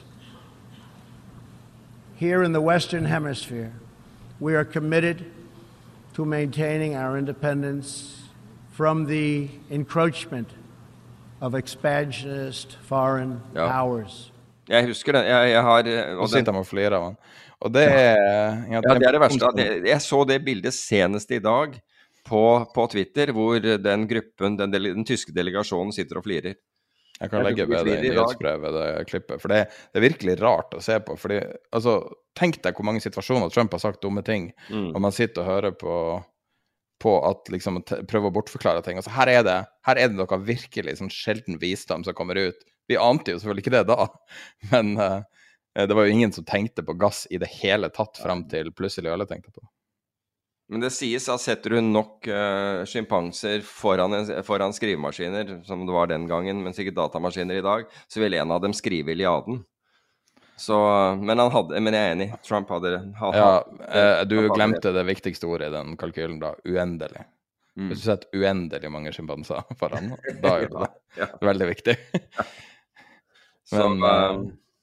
Here in the Western Hemisphere, we are committed to maintaining our independence from the encroachment of expansionist foreign Ja. powers. Jeg husker det. Jeg, jeg har Og og så sitter den, han og flirer av han. Og det er... Ja, det er det verste. Jeg, jeg så det bildet senest i dag på, på Twitter, hvor den gruppen, den, dele, den tyske delegasjonen sitter og flirer. Jeg kan Jeg legge tror vi ved det flirer i i dag. nyhetsbrevet, det klippet, for det, det er virkelig rart å se på, fordi, altså, tenk deg hvor mange situasjoner Trump har sagt dumme ting, Mm. og man sitter og hører på, på at liksom, t- prøver å bortforklare ting. Altså, her er det, her er det noe virkelig sånn sjelden visdom som kommer ut. Vi ante jo selvfølgelig ikke det da, men eh, det var jo ingen som tenkte på gass i det hele tatt frem til plutselig alle tenkte på. Men det sies at setter du nok uh, skimpanser foran, en- foran skrivemaskiner, som det var den gangen, men sikkert datamaskiner i dag, så vil en av dem skrive Iliaden. Så, men, han hadde, men jeg er enig, Trump hadde... hadde Ja, eh, du Trump hadde glemte det viktigste ordet i den kalkylen da, uendelig. Mm. Hvis du setter uendelig mange skimpanser foran, da gjør du det. Ja. Det er veldig viktig. Så, Men, eh,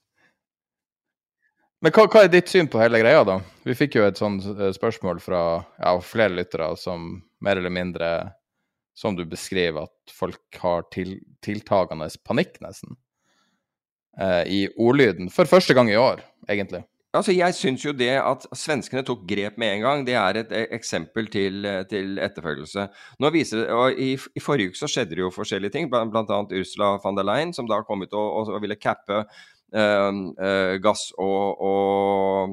Men hva, hva er ditt syn på hele greia, da? Vi fikk jo et sånt eh, spørsmål fra ja, flere lyttere som mer eller mindre, som du beskriver, at folk har til, tiltagende panikk nesten. Eh, I ordlyden. For første gang i år, egentlig. Altså, jeg synes jo det at svenskene tok grep med en gang, det er et eh, eksempel til, eh, til etterfølgelse. Nå viser det, og i, i forrige uke så skjedde det jo forskjellige ting, blant, blant annet Ursula von der Leyen, som da kom ut og, og ville cappe Uh, uh, gass og, og,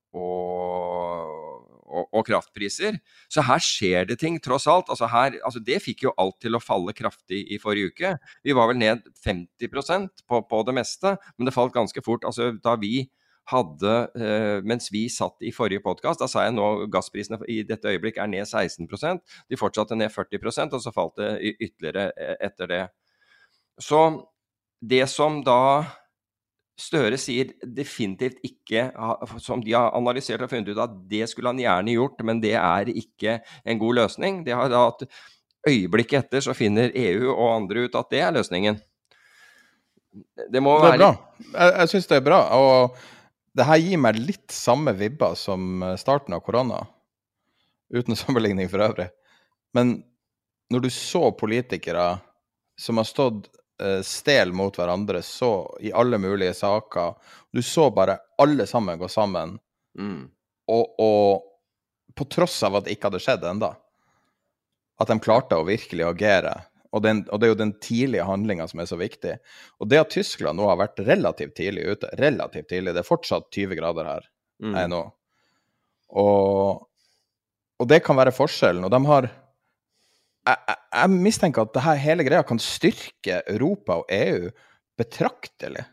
og, og, og kraftpriser. Så her skjer det ting, tross alt. Altså her, altså det fikk jo alt til å falle kraftig i forrige uke. Vi var vel ned femti prosent på, på det meste, men det falt ganske fort. Altså da vi hadde, uh, mens vi satt i forrige podcast, da sa jeg nå gassprisene i dette øyeblikk er ned seksten prosent, de fortsatte ned førti prosent, og så falt det ytterligere etter det. Så det som da Støre sier definitivt ikke, som de har analysert og funnet ut, at det skulle han gjerne gjort, men det er ikke en god løsning. Det har da at øyeblikket etter så finner E U og andre ut at det er løsningen. Det må Det er være... bra. Jeg, jeg synes det er bra, og det her gir meg litt samme vibba som starten av korona, uten sammenligning for øvrig. Men når du så politikere som har stått stel mot hverandre så i alle mulige saker, du så bare alle sammen gå sammen, Mm. og, og på tross av at det ikke hadde skjedd enda, at de klarte å virkelig agere, og, den, og det er jo den tidlige handlingen som er så viktig. Og det at Tyskland nå har vært relativt tidlig ute, relativt tidlig, det er fortsatt tyve grader her, Mm. jeg nå. Og, og det kan være forskjellen, og de har Jeg, jeg, jeg mistenker at det her hele greia kan styrke Europa og E U betraktelig.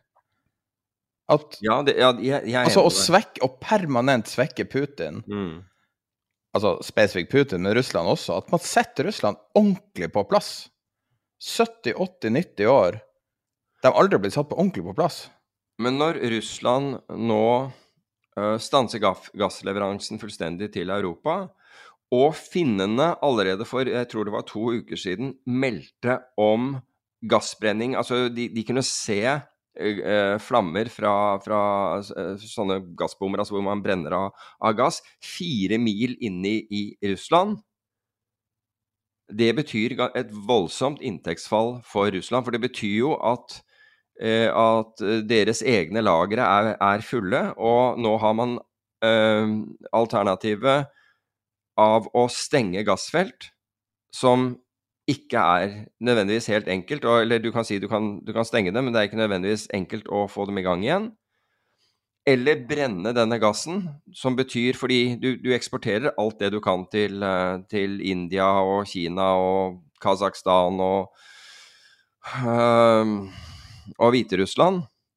At, Ja, det, ja jeg, jeg er altså å enig med deg. svekke, å permanent svekke Putin, Mm. altså spesifikt Putin, men Russland også, at man setter Russland ordentlig på plass. sytti, åtti, nitti år. De har aldri blitt satt på ordentlig på plass. Men når Russland nå uh, stanser gaff, gassleveransen fullstendig til Europa, og finnene allerede for, jeg tror det var to uker siden, meldte om gassbrenning. Altså, de, de kunne se uh, flammer fra, fra uh, sånne gassbommer, altså hvor man brenner av, av gass, fire mil inne i, i Russland. Det betyr ga- et voldsomt inntektsfall for Russland, for det betyr jo at, uh, at deres egne lagre er, er fulle, og nå har man uh, alternativet av å stenge gassfelt, som ikke er nødvendigvis helt enkelt, og, eller du kan si du kan, du kan stenge dem, men det er ikke nødvendigvis enkelt å få dem i gang igjen. Eller brenne denne gassen, som betyr, fordi du, du eksporterer alt det du kan til, eh, til India og Kina og Kazakhstan og, øh, og Hviterussland,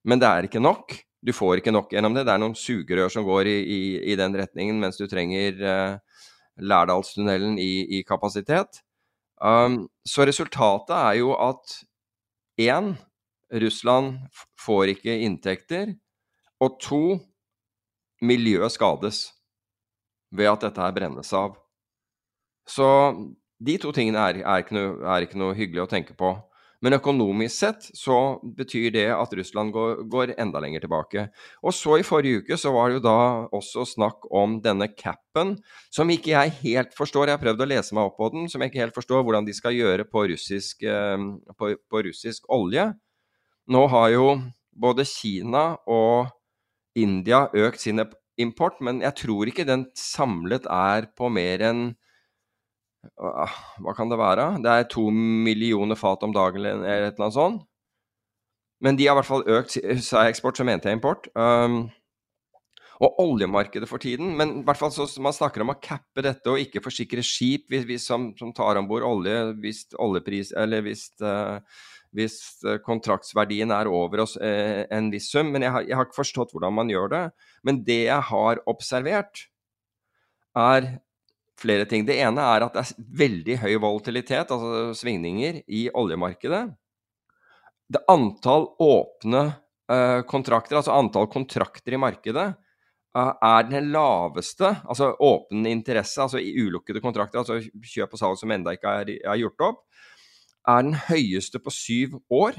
Men det er ikke nok. Du får ikke nok gjennom det. Det er noen sugerør som går i, i, i den retningen, mens du trenger uh, Lærdalstunnelen i, i kapasitet. Um, så resultatet er jo at en, Russland får ikke inntekter, og to, miljøet skades ved at dette her brennes av. Så de to tingene er, er, ikke noe, er ikke noe hyggelig å tenke på. Men økonomisk sett så betyr det at Russland går, går enda lenger tilbake. Og så i forrige uke så var det jo da også snakk om denne capen, som ikke jeg helt forstår. Jeg har prøvd å lese meg opp på den, som jeg ikke helt forstår hvordan de skal gjøre på russisk, på, på russisk olje. Nå har jo både Kina og India økt sin import, men jeg tror ikke den samlet er på mer enn hva kan det være? Det er to millioner fat om dagen eller et eller annet sånt. Men de har i hvert fall økt, sa jeg eksport, så mente jeg import. Um, og oljemarkedet for tiden, men i hvert fall så man snakker om å kappe dette og ikke forsikre skip hvis, hvis, som, som tar ombord olje, hvis oljepris, eller hvis, uh, hvis kontraktsverdien er over oss uh, en viss sum. Men jeg har, jeg har ikke forstått hvordan man gjør det. Men det jeg har observert er flere ting. Det ene er at det er veldig høy volatilitet, altså svingninger i oljemarkedet. Det antall åpne uh, kontrakter, altså antall kontrakter i markedet, uh, er den laveste, altså åpen interesse, altså i ulukkede kontrakter, altså kjøp og salg som enda ikke er, er gjort opp, er den høyeste på syv år.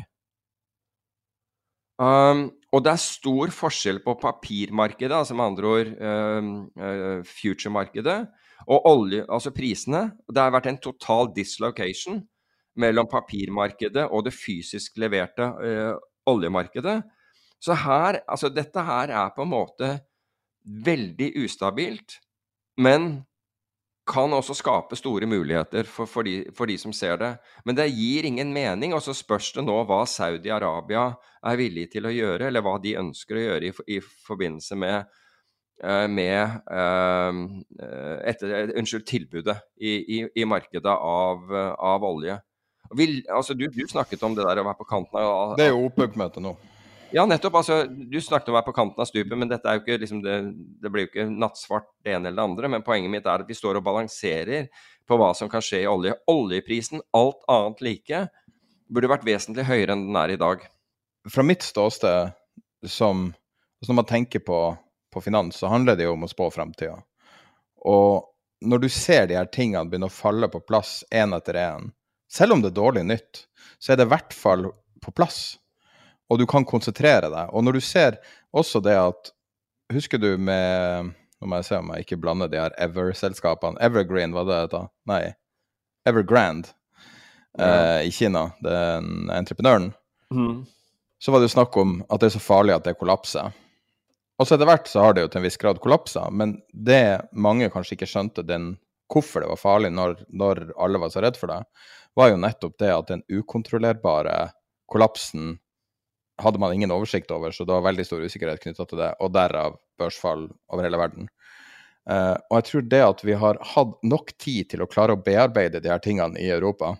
Um, og det er stor forskjell på papirmarkedet, altså med andre ord uh, uh, future-markedet, og olje, altså prisene. Det har vært en total dislocation mellom papirmarkedet og det fysisk leverte uh, oljemarkedet. Så her, altså dette her er på en måte veldig ustabilt, men kan også skape store muligheter for, for, de, for de som ser det. Men det gir ingen mening, og så spørs det nå hva Saudi-Arabia er villig til å gjøre, eller hva de ønsker å gjøre i, i forbindelse med med uh, etter, unnskyld, tilbudet i, i, i markedet av, av olje. Vil, altså du, du snakket om det der å være på kanten av... Det er jo OPEC-møte nå. Ja, nettopp. Altså, du snakket om å være på kanten av stupet, men dette er jo ikke, liksom, det, det blir jo ikke nattsvart det ene eller det andre, men poenget mitt er at vi står og balanserer på hva som kan skje i olje. Oljeprisen, alt annet like, burde vært vesentlig høyere enn den er i dag. Fra mitt ståsted, som, når man tenker på på finans, så handler det jo om å spå fremtiden. Og når du ser de her tingene begynne å falle på plass en etter en, selv om det er dårlig nytt, så er det i hvert fall på plass. Og du kan konsentrere deg. Og når du ser også det at, husker du med, nå må jeg se om jeg ikke blander de her Ever-selskapene, Evergreen, hva det heter? Nei, Evergrande ja. eh, i Kina, den entreprenøren. Mm. Så var det jo snakk om at det er så farlig at det kollapser. Og så etter hvert så har det jo til en viss grad kollapset, men det mange kanskje ikke skjønte den, hvorfor det var farlig når, når alle var så redd for det, var jo nettopp det at den ukontrollerbare kollapsen hadde man ingen oversikt over, så det var veldig stor usikkerhet knyttet til det, og derav børsfall over hele verden. Uh, og jeg tror det at vi har hatt nok tid til å klare å bearbeide de her tingene i Europa,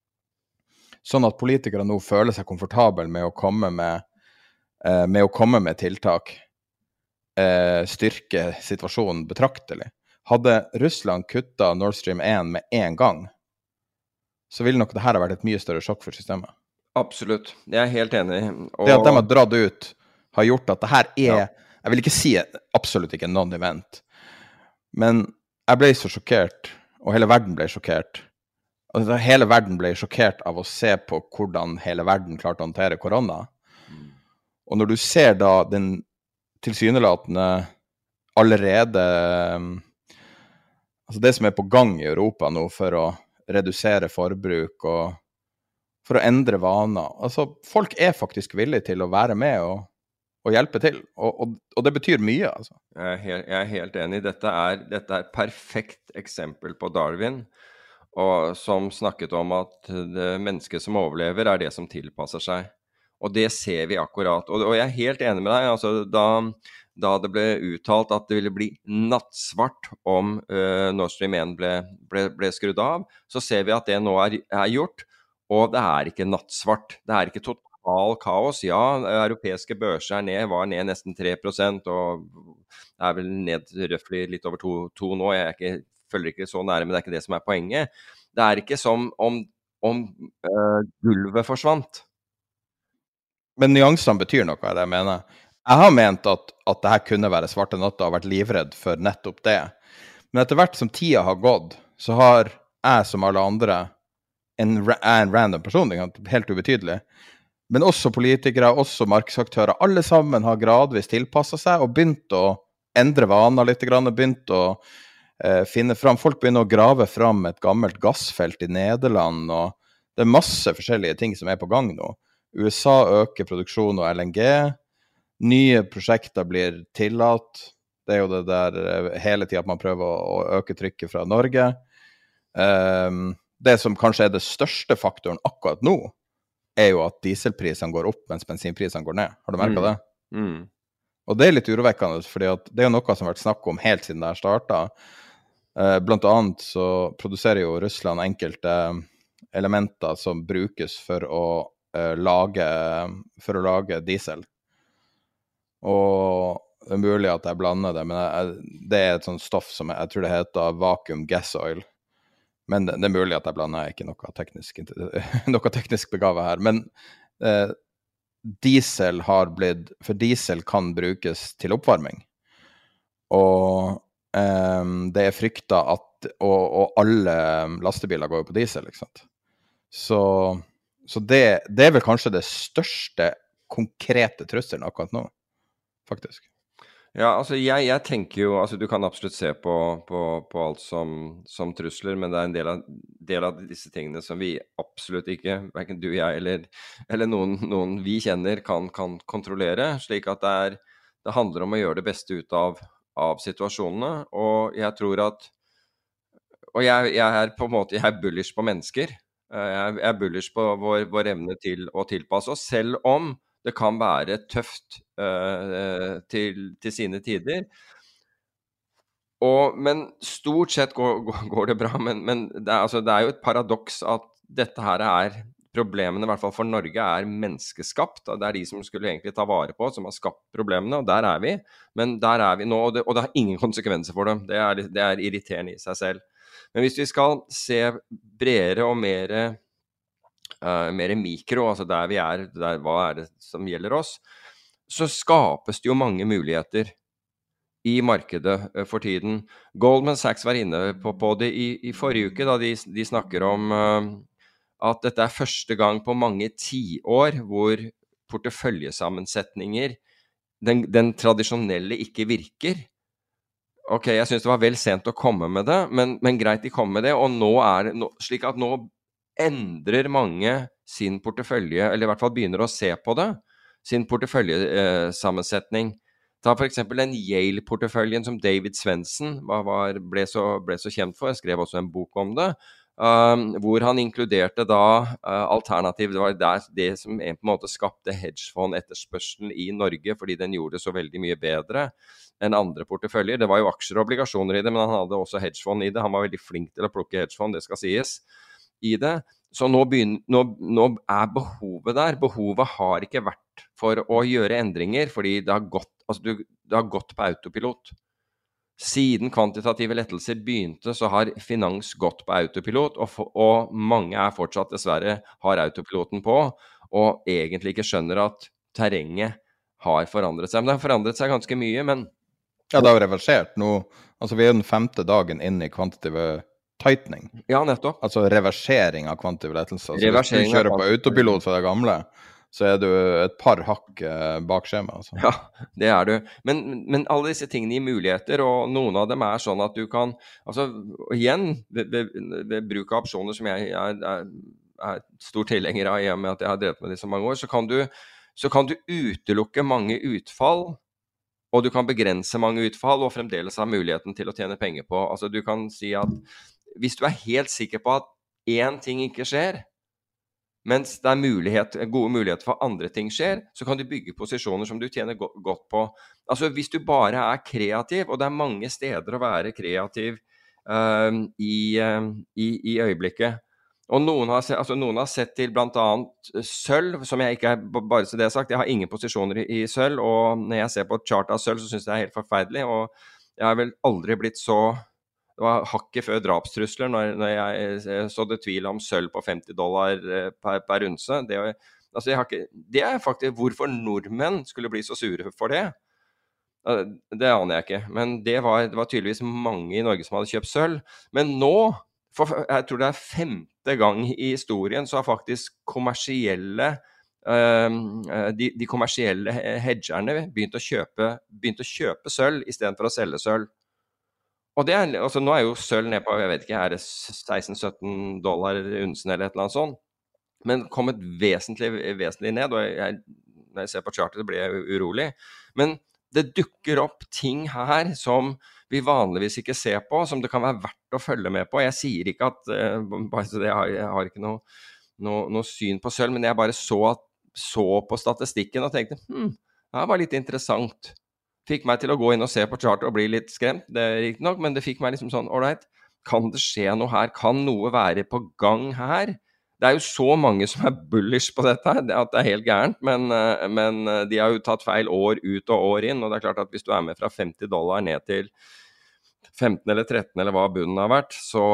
sånn at politikere nå føler seg komfortabel med å komme med, uh, med, å komme med tiltak, Eh, styrke situasjonen betraktelig. Hadde Russland kuttet Nord Stream én med en gang, så ville nok det her ha vært et mye større sjokk for systemet. Absolutt, jeg er helt enig. Og... det at de har dratt ut har gjort at det her er, ja. Jeg vil ikke si absolutt ikke non-event, men jeg ble så sjokkert, og hele verden ble sjokkert. Altså, hele verden ble sjokkert av å se på hvordan hele verden klarte å håndtere korona. Mm. Og når du ser da den tilsynelatende allerede altså det som er på gang i Europa nå for å redusere forbruk og for å endre vaner. Altså folk er faktisk villige til å være med og, og hjelpe til, og, og, og det betyr mye. Altså. Jeg er helt, jeg er helt enig. Dette er, dette er et perfekt eksempel på Darwin, og som snakket om at det mennesket som overlever er det som tilpasser seg. Og det ser vi akkurat. Og, og jeg er helt enig med deg. Altså, da, da det ble uttalt at det ville bli nattsvart om uh, Nord Stream én ble, ble, ble skrudd av, så ser vi at det nå er, er gjort. Og det er ikke nattsvart. Det er ikke totalt total kaos. Ja, europeiske børser er ned, var ned nesten tre prosent, og er vel ned røftlig litt over to, to nå. Jeg er ikke, følger ikke så nære, men det er ikke det som er poenget. Det er ikke som om, om uh, gulvet forsvant. Men nyansene betyr noe, er det jeg mener. Jeg har ment at, at det her kunne være svarte natter og vært livredd for nettopp det. Men etter hvert som tida har gått, så har jeg som alle andre en, en random person, helt ubetydelig. Men også politikere, også markedsaktører, alle sammen har gradvis tilpasset seg og begynt å endre vaner litt, begynt å eh, finne fram. Folk begynner å grave fram et gammelt gassfelt i Nederland, og det er masse forskjellige ting som er på gang nå. U S A øker produksjon av L N G, nye prosjekter blir tillatt. Det er jo det der hele tiden at man prøver å, å øke trykket fra Norge. Um, det som kanskje er det største faktoren akkurat nå, er jo at dieselprisene går opp mens bensinprisene går ned. Har du merket mm. det? Mm. Og det er litt urovekkende, fordi at det er jo noe som har vært snakk om helt siden det her startet. Uh, blant annet så produserer jo Russland enkelte elementer som brukes for å uh, lage, for å lage diesel. Og det er mulig at jeg blander det, men jeg, det er et sånt stoff som jeg, jeg tror det heter vacuum gas oil. Men det, det er mulig at jeg blander, ikke noe teknisk, noe teknisk begavet her. Men eh, diesel har blitt, for diesel kan brukes til oppvarming. Og eh, det er frykta at, og, og alle lastebiler går jo på diesel, ikke sant? Så, så det, det er vel kanskje det største konkrete trusselen akkurat nå, faktisk. Ja, altså jeg, jeg tenker jo, altså du kan absolutt se på, på, på alt som, som trusler, men det er en del av, del av disse tingene som vi absolutt ikke, hverken du, jeg eller, eller noen, noen vi kjenner kan, kan kontrollere, slik at det, er, det handler om å gjøre det beste ut av, av situasjonene, og jeg tror at, og jeg, jeg er på en måte, jeg er bullish på mennesker, jeg er bullish på vår, vår evne til å tilpasse oss, selv om det kan være tøft uh, til, til sine tider. Og, men stort sett går, går det bra, men, men det, er, altså, det er jo et paradoks at dette her er problemene, i hvert fall for Norge, er menneskeskapt. Det er de som skulle egentlig ta vare på, som har skapt problemene, og der er vi. Men der er vi nå, og det, og det har ingen konsekvenser for dem. Det er, det er irriterende i seg selv. Men hvis vi skal se bredere og mer Uh, mer mikro, altså der vi er, der, hva er det som gjelder oss, så skapes det jo mange muligheter i markedet uh, for tiden. Goldman Sachs var inne på, på det i, i forrige uke, da de, de snakker om uh, at dette er første gang på mange tiår hvor porteføljesammensetninger, den, den tradisjonelle ikke virker. Ok, jeg synes det var vel sent å komme med det, men, men greit de kom med det, og nå er det no, slik at nå endrer mange sin portefølje, eller i hvert fall begynner å se på det, sin porteføljesammensetning. Ta for eksempel den Yale-porteføljen som David Svensson var, var, ble, så, ble så kjent for, jeg skrev også en bok om det, um, hvor han inkluderte da uh, alternativ, det var der, det som en på en måte skapte hedgefond-etterspørselen i Norge, fordi den gjorde det så veldig mye bedre enn andre porteføljer. Det var jo aksjer og obligasjoner i det, men han hadde også hedgefond i det. Han var veldig flink til å plukke hedgefond, det skal sies. I det, så nå, begynner, nå, nå er behovet der. Behovet har ikke vært for å gjøre endringer, fordi det har gått, altså du, det har gått på autopilot. Siden kvantitative lettelser begynte, så har finans gått på autopilot, og, for, og mange er fortsatt dessverre har autopiloten på, og egentlig ikke skjønner at terrenget har forandret seg. Men det har forandret seg ganske mye, men... Ja, det har jo reversert nå. Altså, vi er den femte dagen inn i kvantitative tightening. Ja, nettopp. Altså reversering av kvantitative lettelser. Altså, hvis du kjører på autopilot for det gamle, så er du et par hakk bak skjema. Altså. Ja, det er du. Men, men alle disse tingene gir muligheter, og noen av dem er sånn at du kan, altså igjen, ved, ved, ved bruk av opsjoner som jeg, jeg er, er stor tilhenger av i og med at jeg har drevet med det i så mange år, så kan du, så kan du utelukke mange utfall, og du kan begrense mange utfall, og fremdeles ha muligheten til å tjene penger på. Altså du kan si at hvis du er helt sikker på at én ting ikke skjer, mens det er mulighet, gode muligheter for andre ting skjer, så kan du bygge posisjoner som du tjener go- godt på. Altså hvis du bare er kreativ, og det er mange steder å være kreativ uh, i, uh, i, i øyeblikket, Og noen har, sett, altså noen har sett til blant annet sølv, som jeg ikke er, bare så det er sagt, jeg har ingen posisjoner i, i sølv, og når jeg ser på et chart av sølv, så synes jeg det er helt forferdelig, og jeg har vel aldri blitt så, det var hakket før drapstrusler, når, når jeg sådde tvil om sølv på femti dollar per, per unse. Det, altså jeg har ikke, det er faktisk hvorfor nordmenn skulle bli så sure for det. Det aner jeg ikke, men det var, det var tydeligvis mange i Norge som hadde kjøpt sølv. Men nå, for jeg tror det er femte gang i historien, så har faktisk kommersielle, uh, de, de kommersielle hedgerne begynt å kjøpe, begynt å kjøpe sølv i stedet for å selge sølv. Og det er, altså nå er jo sølv ned på, jeg vet ikke, er det seksten sytten dollar unsen eller et eller annet sånt, men kommet vesentlig, vesentlig ned, og jeg, når jeg ser på chartet så blir jeg urolig. Men det dukker opp ting her som vi vanligvis ikke ser på, som det kan være verdt å følge med på. Jeg sier ikke at, uh, bare så det, jeg, har, jeg har ikke noe, noe, noe syn på sølv, men jeg bare så, at, så på statistikken og tenkte, hm, det var litt interessant. Fikk meg til å gå inn og se på charter og bli litt skremt, det er riktig nok, men det fikk meg liksom sånn, all right, kan det skje noe her? Kan noe være på gang her? Det er jo så mange som er bullish på dette, at det er helt gærent, men, men de har jo tatt feil år ut og år inn, og det er klart at hvis du er med fra femti dollar ned til femten eller tretten, eller hva bunnen har vært, så,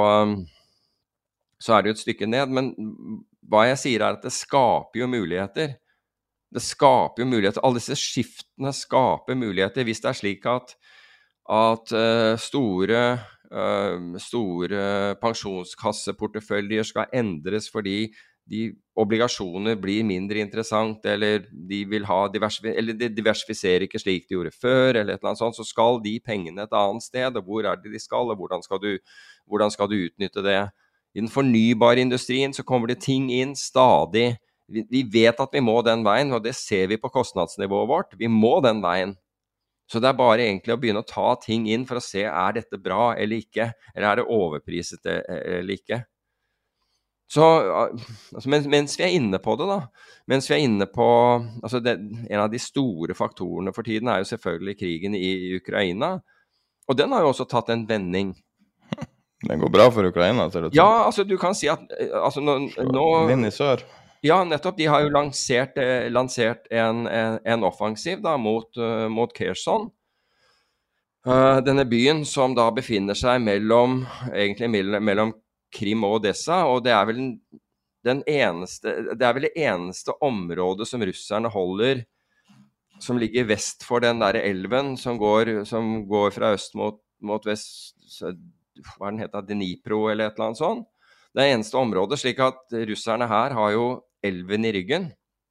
så er det jo et stykke ned. Men hva jeg sier er at det skaper jo muligheter. Det skaper jo muligheter. Alle disse skiftene skaper muligheter, hvis det er slik at, at uh, store... Uh, store pensjonskasseporteføljer skal endres fordi de obligasjoner blir mindre interessant, eller de vil ha diversif- eller de diversifiserer ikke slik de gjorde før, eller et eller annet sånt, så skal de pengene et annet sted, og hvor er det de skal, og hvordan skal du, hvordan skal du utnytte det? I den fornybare industrien så kommer det ting inn stadig. Vi, vi vet at vi må den veien, og det ser vi på kostnadsnivået vårt. Vi må den veien. Så det er bare egentlig å begynne å ta ting inn for å se, er dette bra eller ikke? Eller er det overpriset eller ikke? Så altså, mens, mens vi er inne på det da, mens vi er inne på, altså det, en av de store faktorene for tiden er jo selvfølgelig krigen i Ukraina, og den har jo også tatt en vending. Den går bra for Ukraina, ser det ut. Ja, altså du kan si at, altså nå... nå Vind i sør. Ja, nettopp. De har jo lansert, eh, lansert en, en, en offensiv da, mot, uh, mot Kherson. Uh, denne byen som da befinner seg mellom, egentlig mellom, mellom Krim og Odessa, og det er vel den eneste, det er vel det eneste området som russerne holder, som ligger vest for den der elven som går, som går fra øst mot, mot vest, hva den heter, Dnipro eller et eller annet sånt. Det er eneste området, slik at russerne her har jo elven i ryggen.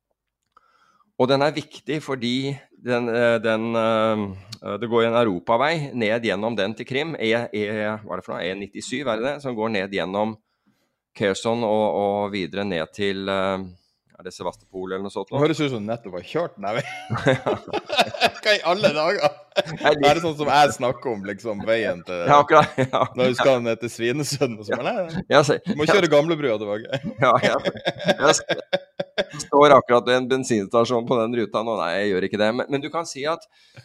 Og den er viktig fordi den, den, det går en europavei ned gjennom den til Krim, E, e, hva er det for noe? E nittisju er det det, som går ned gjennom Kherson og, og videre ned til, er det Sevastopol eller noe sånt? Det høres ut som nettopp var kjørt den her veien. Hva i alle dager? Det er sånn som jeg snakker om, liksom, veien til... Ja, akkurat, ja. Når du skal ned til Svinesund og sånn. Nei, nei. Ja, så, du må kjøre gamlebrua tilbake. Ja, ja. Jeg står akkurat ved en bensinstasjon på den ruta nå. Nei, jeg gjør ikke det. Men, men du kan si at...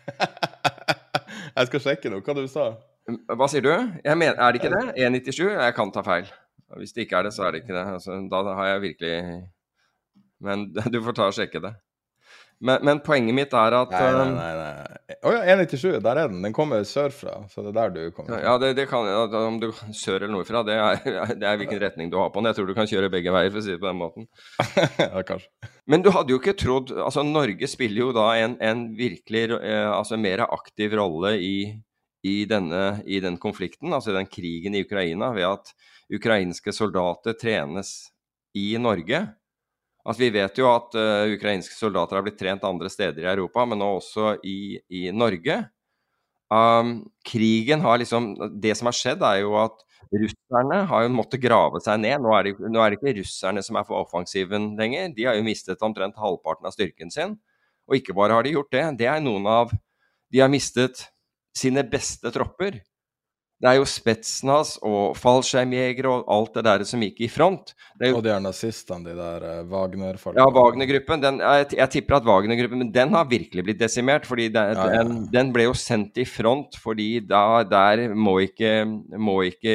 Jeg skal sjekke noe. Hva du sa? Hva sier du? Jeg mener, er det ikke det? E nittisju? Jeg kan ta feil. Hvis det ikke er det, så er det ikke det. Altså, da har jeg virkelig... Men du får ta og sjekke det. Men, men poenget mitt er at... Nei, nei, nei. nei. Å ja, E nittisju, der er den. Den kommer sørfra, så det er der du kommer fra. Ja, det, det kan, om du sør eller nordfra, det er, det er hvilken retning du har på den. Jeg tror du kan kjøre begge veier, for å si det på den måten. Ja, kanskje. Men du hadde jo ikke trodd... Altså, Norge spiller jo da en, en virkelig, eh, altså mer aktiv rolle i, i, denne, i den konflikten, altså den krigen i Ukraina, ved at ukrainske soldater trenes i Norge. Altså, vi vet jo at uh, ukrainske soldater har blitt trent andre steder i Europa, men nå også i, i Norge. Um, krigen har liksom, det som har skjedd er jo at russerne har jo måttet grave seg ned. Nå er, det, nå er det ikke russerne som er på offensiven lenger. De har jo mistet omtrent halvparten av styrken sin. Og ikke bare har de gjort det, det er noen av, de har mistet sine beste tropper. det er jo Spetsnaz og fallskjermjegere og alt det der som gikk i front. Det er jo, og de er nazistene, de der uh, Wagner-folkene. Ja, Wagner-gruppen, den, jeg, jeg tipper at Wagner-gruppen, men den har virkelig blitt desimert, fordi den, ja, ja. Den, den ble jo sendt i front, fordi da, der må ikke, må ikke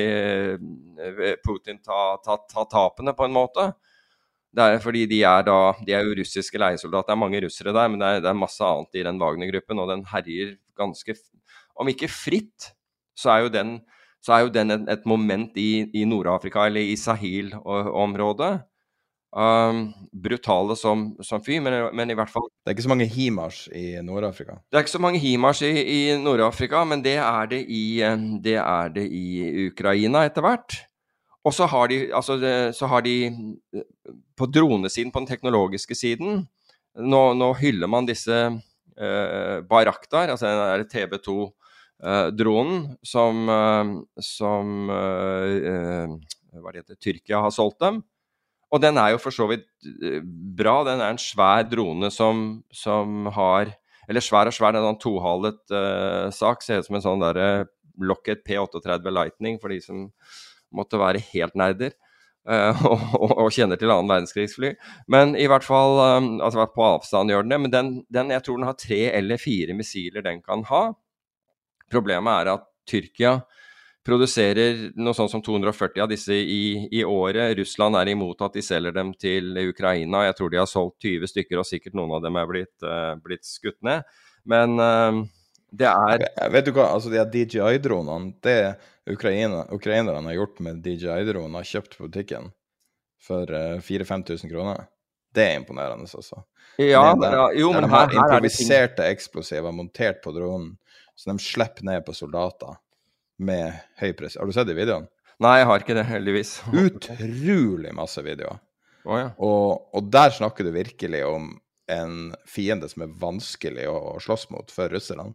Putin ta, ta, ta tapene på en måte. Det er fordi de er da, de er jo russiske leiesoldater, det er mange russere der, men det er, det er masse annet i den Wagner-gruppen, og den herjer ganske, om ikke fritt, så er jo den, så er jo den et, et moment i, i Nord-Afrika, eller i Sahel-området. Um, brutale som, som fy, men, men i hvert fall... Det er ikke så mange HIMARS i Nord-Afrika. Det er ikke så mange HIMARS i, i Nord-Afrika, men det er det i, det er det i Ukraina etter hvert. Og så har de, altså det, så har de på dronesiden, på den teknologiske siden, nå, nå hyller man disse uh, Bayraktar, altså den der T B to Uh, dronen som, uh, som uh, uh, hva det heter, Tyrkia har solgt dem. Og den er jo for så vidt uh, bra. Den er en svær drone som, som har, eller svær og svær, en tohalet uh, sak, ser ut som en sånn der uh, Lockheed P trettioåtte Lightning, for de som måtte være helt nerder uh, og, og, og kjenner til annen verdenskrigsfly. Men i hvert fall, um, altså på avstand gjør den det, men den, den, jeg tror den har tre eller fire missiler den kan ha. Problemet er at Tyrkia produserer noe sånt som to hundre og førti av disse i, i året. Russland er imot at de selger dem til Ukraina. Jeg tror de har solgt tyve stykker, og sikkert noen av dem er blitt, uh, blitt skutt ned. Men uh, det er... Vet du hva, altså de D J I-dronene, det Ukraina, ukrainerne har gjort med D J I-dronen, har kjøpt på butikken for uh, fire til fem tusen kroner. Det er imponerende, altså. Ja, men ja, jo, men de her, her improviserte eksplosiver montert på dronen, så de slipper ned på soldater med høy press. Har du sett de videoene? Nei, jeg har ikke det, heldigvis. Utrolig masse videoer. Oh, ja. og, og der snakker du virkelig om en fiende som er vanskelig å, å slåss mot for russerne.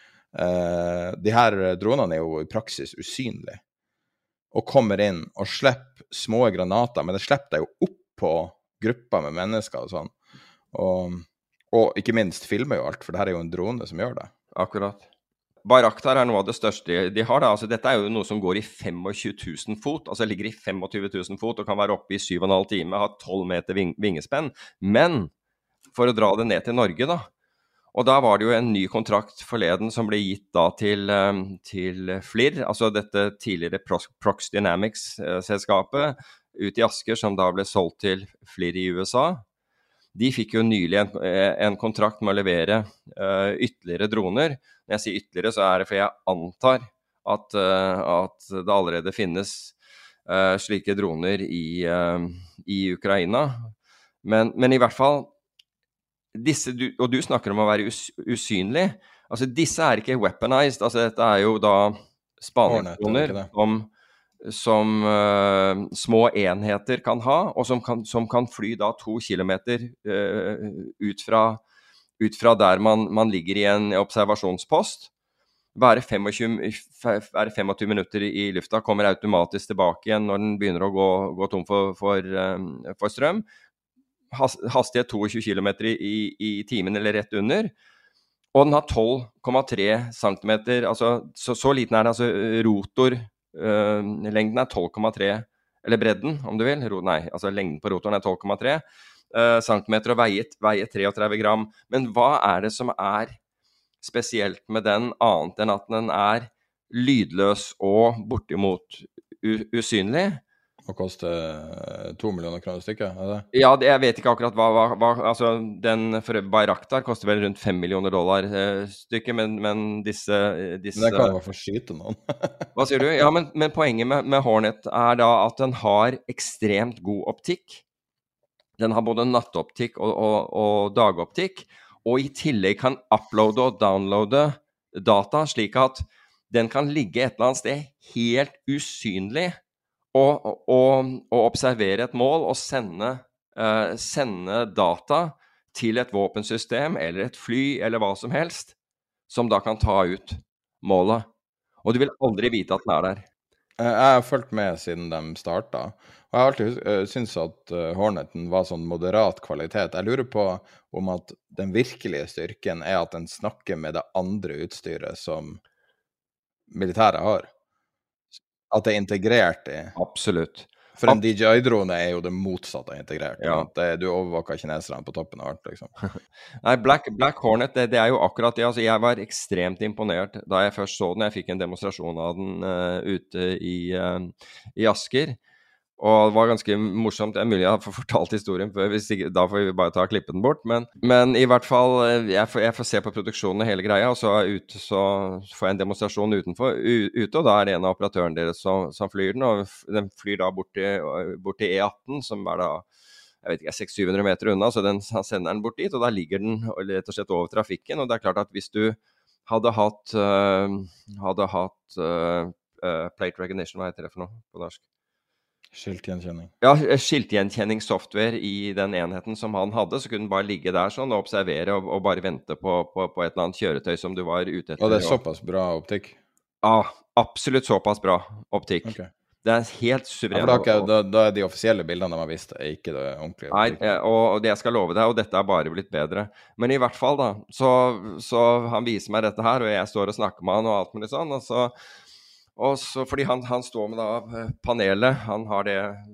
Uh, de her dronene er jo i praksis usynlige, og kommer inn og slipper små granater, men det slipper deg jo opp på grupper med mennesker og sånn. Og, og ikke minst filmer jo alt, for det her er jo en drone som gjør det. Akkurat. Bayraktar er noe av det største de har da. Altså, dette er jo noe som går i tjuefem tusen fot, altså ligger i tjuefem tusen fot og kan være oppe i syv og en halv time, har tolv meter ving vingespenn. Men for å dra det ned til Norge da, og da var det jo en ny kontrakt forleden som ble gitt da til, um, til F L I R, altså dette tidligere Prox, Prox Dynamics-selskapet ut i Asker, som da ble solgt til F L I R i U S A. De fikk jo nylig en, en kontrakt med å levere uh, ytterligere droner. Når jeg sier ytterligere, så er det fordi jeg antar at, uh, at det allerede finnes uh, slike droner i, uh, i Ukraina. Men, men i hvert fall, disse, du, og du snakker om å være us, usynlig, altså disse er ikke weaponized, altså dette er jo da spaningsdroner som som uh, små enheter kan ha, og som kan, som kan fly da to kilometer uh, ut, fra, ut fra der man, man ligger i en observasjonspost. Være tjuefem minutter i lufta, kommer automatisk tilbake igjen når den begynner å gå, gå tom for, for, um, for strøm. Has, hastighet tjueto kilometer i, i timen eller rett under. Og den har tolv komma tre centimeter, altså så, så liten er det, altså rotor. Uh, lengden er tolv komma tre, eller bredden om du vil, Ro, nei, altså lengden på rotoren er tolv komma tre uh, centimeter og veier, veier treogtretti gram. Men hva er det som er spesielt med den, annet enn at den er lydløs og bortimot usynlig? Og koster to millioner kroner stykket, er det? Ja, det, jeg vet ikke akkurat hva, hva, hva altså den for Bayraktar koster vel rundt fem millioner dollar eh, stykket, men, men disse, disse... Men det kan jo få skyte noen. Hva sier du? Ja, men, men poenget med, med Hornet er da at den har ekstremt god optikk. Den har både nattoptikk og, og, og dagoptikk, og i tillegg kan uploade og downloade data, slik at den kan ligge et eller annet sted helt usynlig, Og, og, og observere et mål og sende, uh, sende data til et våpensystem eller et fly eller hva som helst, som da kan ta ut målet. Og du vil aldri vite at den er der. Jeg har fulgt med siden de startet, og jeg har alltid uh, syntes at uh, Horneten var sånn moderat kvalitet. Jeg lurer på om at den virkelige styrken er at den snakker med det andre utstyret som militæret har. At det er integrert i? Absolutt. For en D J I-drone er jo det motsatte av integrert. Ja. Det, du overvåker kineserne på toppen av alt, liksom. Nei, Black, Black Hornet, det, det er jo akkurat det. Altså, jeg var ekstremt imponert da jeg først så den. Jeg fikk en demonstrasjon av den uh, ute i, uh, i Asker. Og det var ganske morsomt. Det er mulig jeg har fortalt historien, for hvis ikke, da får vi bare ta og klippe den bort. Men, men i hvert fall, jeg får, jeg får se på produksjonen og hele greia, og så, ut, så får jeg en demonstrasjon utenfor, u, ute, og da er det en av operatøren deres som, som flyr den, og den flyr da bort til, bort til E atten, som er da, jeg vet ikke, seks til syv hundre meter unna, så den, han sender den bort dit, og da ligger den rett og slett over trafikken, og det er klart at hvis du hadde hatt, uh, hadde hatt uh, uh, plate recognition, hva heter det for noe på norsk? Skiltgjenkjenning. Ja, skiltgjenkjenningssoftware i den enheten som han hadde, så kunne den bare ligge der sånn og observere og, og bare vente på, på, på et eller annet kjøretøy som du var ute etter. Og det er såpass bra optikk? Ja, absolutt såpass bra optikk. Okay. Det er helt suverent. Ja, for da, da er de offisielle bildene de har vist, er ikke det ordentlige. Nei, og, og det jeg skal love deg, og dette er bare blitt bedre. Men i hvert fall da, så, så han viser meg dette her, og jeg står og snakker med han og alt mulig sånn, og så Og så, fordi han, han står med da panelet, han har det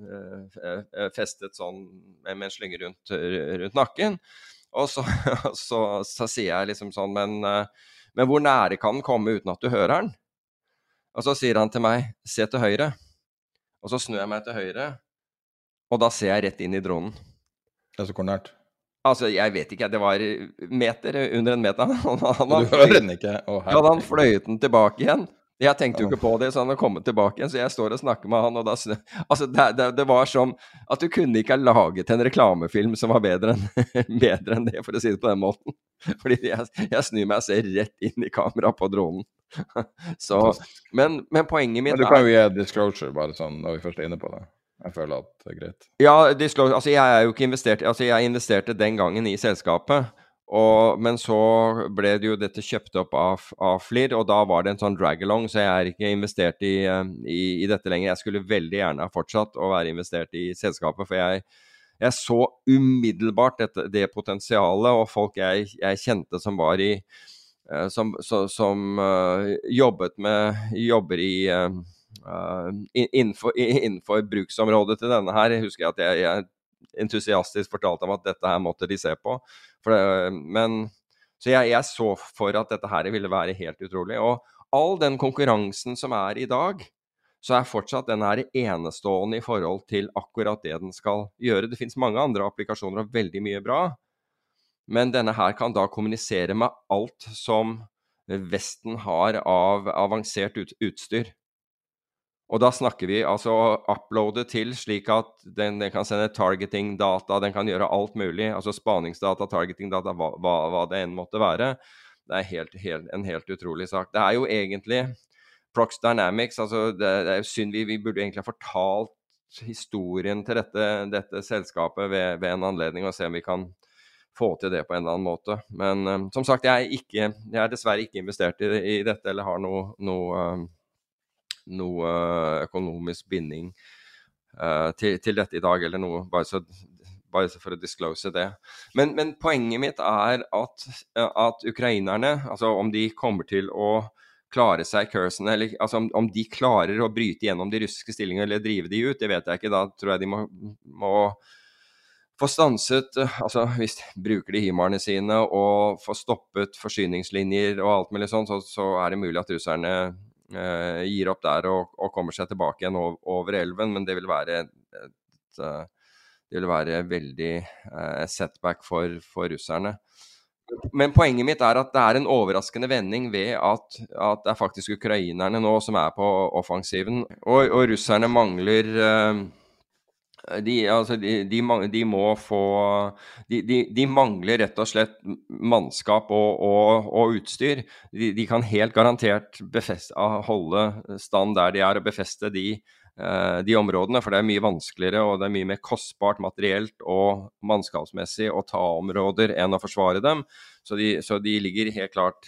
eh, festet sånn med, med en slynge rundt, rundt nakken, og så, så, så sier jeg liksom sånn, men, men hvor nære kan den komme uten at du hører den? Og så sier han til meg, se til høyre, og så snur jeg meg til høyre, og da ser jeg rett inn i dronen. Det er så hvor nært? Altså, jeg vet ikke, det var meter, under en meter. Han, han, du hører den ikke? Å, ja, han fløyet den tilbake igjen. Jeg tenkte jo ikke på det, så han har kommet tilbake igjen, så jeg står og snakker med han, og da, altså det, det, det var som at du kunne ikke ha laget en reklamefilm som var bedre enn, bedre enn det, for å si det på den måten. Fordi jeg, jeg snur meg og ser rett inn i kamera på dronen. Så, men, men poenget mitt er... Men du kan jo gi disclosure bare sånn, når vi først er inne på det. Jeg føler at det er greit. Ja, disclosure, altså jeg er jo ikke investert, altså jeg investerte den gangen i selskapet, Og, men så ble det jo dette kjøpt opp av, av Flir, og da var det en sånn drag-along, så jeg er ikke investert i, i, i dette lenger. Jeg skulle veldig gjerne ha fortsatt å være investert i selskapet, for jeg, jeg så umiddelbart dette, det potensialet, og folk jeg, jeg kjente som var i, som, så, som uh, jobbet med, jobber i, uh, innenfor, innenfor bruksområdet til denne her. Jeg husker at jeg, jeg entusiastisk fortalte om at dette her måtte de se på. For det, men, så jeg, jeg så for at dette her ville være helt utrolig. Og all den konkurransen som er i dag, så er fortsatt den her enestående i forhold til akkurat det den skal gjøre. Det finnes mange andre applikasjoner og veldig mye bra, men denne her kan da kommunisere med alt som Vesten har av avansert ut, utstyr. Og da snakker vi altså å uploade til slik at den, den kan sende targeting-data, den kan gjøre alt mulig, altså spaningsdata, targeting-data, hva, hva, hva det enn måtte være. Det er helt, helt, en helt utrolig sak. Det er jo egentlig Prox Dynamics, altså det, det er jo synd, vi, vi burde egentlig ha fortalt historien til dette, dette selskapet ved, ved en anledning, og se om vi kan få til det på en eller annen måte. Men um, som sagt, jeg er, ikke, jeg er dessverre ikke investert i, i dette, eller har noe... noe um, noe økonomisk binding uh, til, til dette i dag, eller noe, bare, så, bare så for å disclose det. Men, men poenget mitt er at, at ukrainerne, altså om de kommer til å klare seg i kursen, eller altså om, om de klarer å bryte gjennom de russiske stillingene, eller drive de ut, det vet jeg ikke, da tror jeg de må, må få stanset, altså hvis de bruker de himarene sine, og få stoppet forsyningslinjer og alt mulig sånn, så, så er det mulig at russerne Uh, gir opp der og, og kommer seg tilbake igjen over, over elven, men det vil være et, et, det vil være veldig uh, setback for, for russerne. Men poenget mitt er at det er en overraskende vending ved at, at det er faktisk ukrainerne nå som er på offensiven, og, og russerne mangler uh, De, altså, de, de, de må få de, de, de mangler rett og slett mannskap og, og, og utstyr. De, de kan helt garantert befeste, holde stand der de er og befeste de, de områdene, for det er mye vanskeligere og det er mye mer kostbart materielt og mannskapsmessig å ta områder enn å forsvare dem. Så de, så de ligger helt klart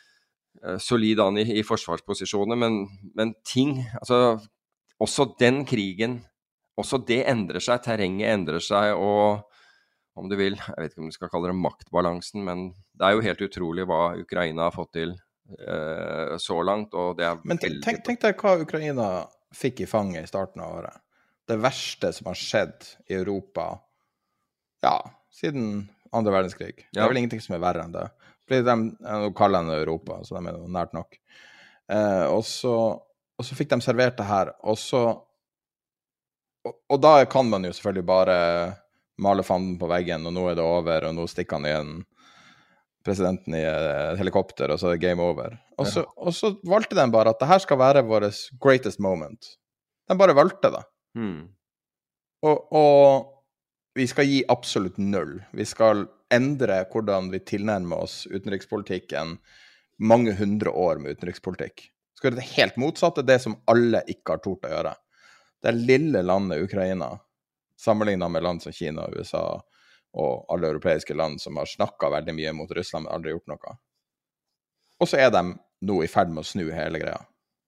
solid an i, i forsvarsposisjoner, men, men ting, altså også den krigen, også det endrer seg, terrenget endrer seg, og om du vil, jeg vet ikke om du skal kalle det maktbalansen, men det er jo helt utrolig hva Ukraina har fått til eh, så langt, og det er Men tenk, veldig... tenk, tenk deg hva Ukraina fikk i fanget i starten av året. Det verste som har skjedd i Europa, ja, siden andre verdenskrig. Ja. Det er vel ingenting som er verre enn det. Fordi de, nå kaller de det Europa, så de er nært nok. Eh, og, så, og så fikk de servert det her, og så og, og da kan man jo selvfølgelig bare male fanden på veggen, og nå er det over, og nå stikker han igjen presidenten i et helikopter, og så er det game over. Og så, ja. og så valgte de bare at det her skal være vår greatest moment. De bare valgte det. Hmm. Og, og vi skal gi absolutt null. Vi skal endre hvordan vi tilnærmer oss utenrikspolitikken mange hundre år med utenrikspolitikk. Vi skal gjøre det helt motsatte, det som alle ikke har tort å gjøre. Det lille landet Ukraina, sammenlignet med land som Kina, U S A og alle europeiske land som har snakket veldig mye mot Russland, men aldri gjort noe. Og så er de nå i ferd med å snu hele greia.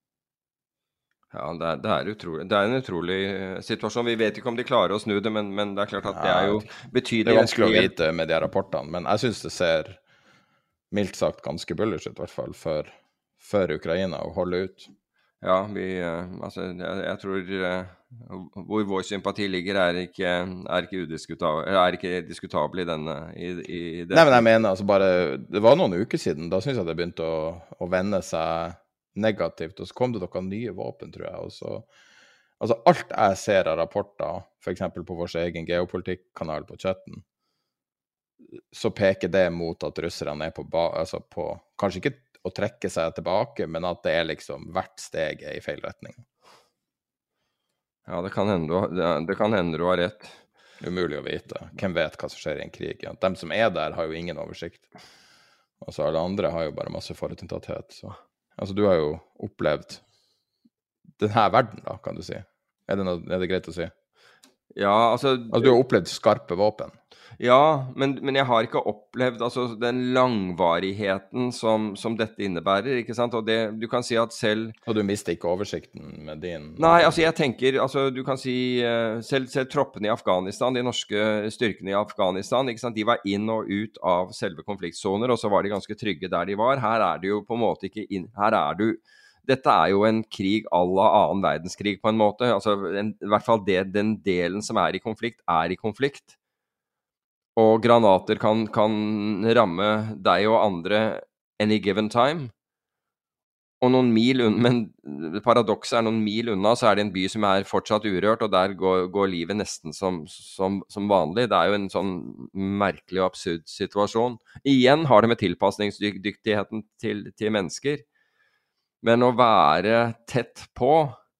Ja, det er, det, er utrolig, det er en utrolig situasjon. Vi vet ikke om de klarer å snu det, men, men det er klart at det er jo betydelig. Det er vanskelig å vite med de rapportene, men jeg synes det ser mildt sagt ganske bullish ut, i hvert fall for, for Ukraina å holde ut. Ja, vi, altså, jeg, jeg tror hvor vår sympati ligger er ikke, er ikke udiskutabel, er ikke diskutabel i denne. I, i denne. Nei, men jeg mener altså bare, det var noen uker siden, da synes jeg det begynte å, å vende seg negativt, og så kom det noen nye våpen, tror jeg, og så, altså alt jeg ser av rapporter, for eksempel på vår egen geopolitikk-kanal på chatten, så peker det mot at russerne er på, altså på, kanskje ikke å trekke seg tilbake, men at det er liksom hvert steg er i feil retning. Ja, det kan hende, det, det kan hende du har rett. Umulig å vite. Hvem vet hva som skjer i en krig? Ja. De som er der har jo ingen oversikt. Og så alle andre har jo bare masse forutinntatthet, så... Altså, du har jo opplevd denne verden, da, kan du si. Er det, noe, er det greit å si? Ja, altså... Altså, du har opplevd skarpe våpen. Ja, men, men jeg har ikke opplevd altså, den langvarigheten som, som dette innebærer, ikke sant? Og det, du kan si at selv... Og du mister ikke oversikten med din... Nei, altså jeg tenker, altså du kan si, selv, selv troppene i Afghanistan, de norske styrkene i Afghanistan, ikke sant? De var inn og ut av selve konfliktsoner, og så var de ganske trygge der de var. Her er det jo på en måte ikke inn... Her er du... Dette er jo en krig à la annen verdenskrig på en måte. Altså, en, i hvert fall det, den delen som er i konflikt, er i konflikt. Og granater kan, kan ramme deg og andre any given time. Og noen mil unna, men paradokset er noen mil unna, så er det en by som er fortsatt urørt, og der går, går livet nesten som, som, som vanlig. Det er jo en sånn merkelig og absurd situasjon. Igjen har det med tilpasningsdyktigheten til, til mennesker. Men å være tett på,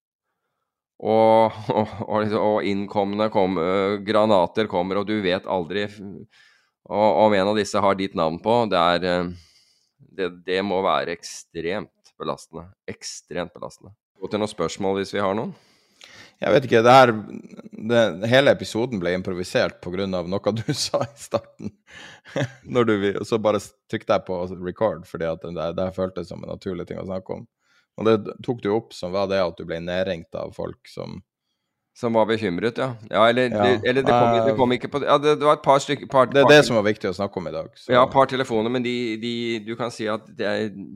og, og, og, og innkommende kom, granater kommer, og du vet aldri og, om en av disse har ditt navn på, det, er, det, det må være ekstremt belastende. Ekstremt belastende. Gå til noen spørsmål hvis vi har noen. Jeg vet ikke, det her, det, hele episoden ble improvisert på grunn av noe du sa i starten. Når du, og så bare trykte jeg på record, fordi at det, det føltes som en naturlig ting å snakke om. Og det tok du opp som var det at du ble nedringt av folk som... Som var bekymret, ja. Ja, eller, ja. Det, eller det, kom, det kom ikke på... Ja, det, det var et par stykker... Par, det er par, det som var viktig å snakke om i dag. Så. Ja, et par telefoner, men de, de, du kan si at det,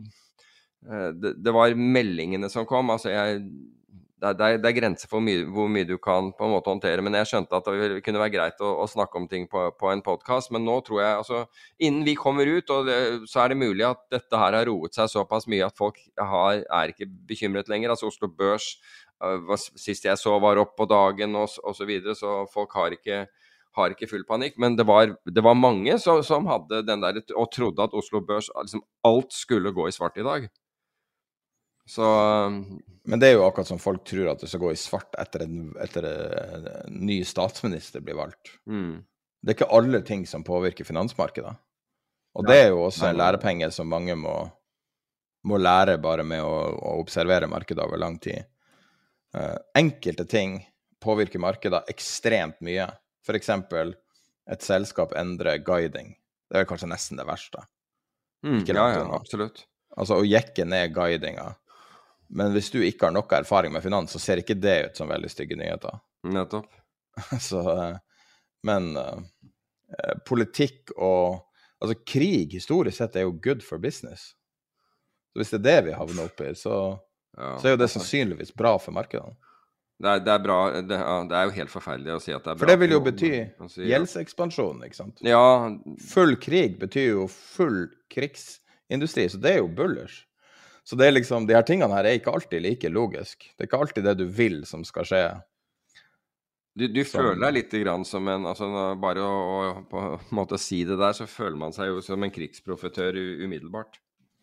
det, det var meldingene som kom, altså jeg... Det er, det er grenser for mye, hvor mye du kan på en måte håndtere, men jeg skjønte at det kunne være greit å, å snakke om ting på, på en podcast, men nå tror jeg, altså, innen vi kommer ut, og det, så er det mulig at dette her har roet seg såpass mye at folk har, er ikke bekymret lenger. Altså Oslo Børs, uh, sist jeg så var opp på dagen og, og så videre, så folk har ikke, har ikke full panikk, men det var, det var mange som, som hadde den der, og trodde at Oslo Børs, liksom alt skulle gå i svart i dag. Så, men det er jo akkurat som folk tror at det skal gå i svart etter en, etter en ny statsminister blir valgt. Mm. Det er ikke alle ting som påvirker finansmarkedet. Og det er jo også en lærepenge som mange må, må lære bare med å, å observere markedet over lang tid. Uh, enkelte ting påvirker markedet ekstremt mye. For eksempel et selskap endrer guiding. Det er kanskje nesten det verste. Mm, ikke ja, ja, absolutt. Altså å jekke ned guidinga. Men hvis du ikke har noe erfaring med finans, så ser ikke det ut som veldig stygge nyheter. Nettopp. så, men uh, politikk og... Altså krig historisk sett er jo good for business. Så hvis det er det vi havner oppe i, så Ja. så er jo det sannsynligvis bra for markedene. Det er, det er bra, det, ja, det er jo helt forferdelig å si at det er bra. For det vil jo for noen, bety men å si, ja. gjeldsekspansjon, ikke sant? Ja, Full krig betyr jo full krigsindustri, så det er jo bullish. Så det er liksom, de her tingene her er ikke alltid like logisk. Det er ikke alltid det du vil som skal skje. Du, du Som- føler deg litt grann som en, altså nå- bare å, å på en måte si det der, så føler man seg jo som en krigsprofetør u- umiddelbart.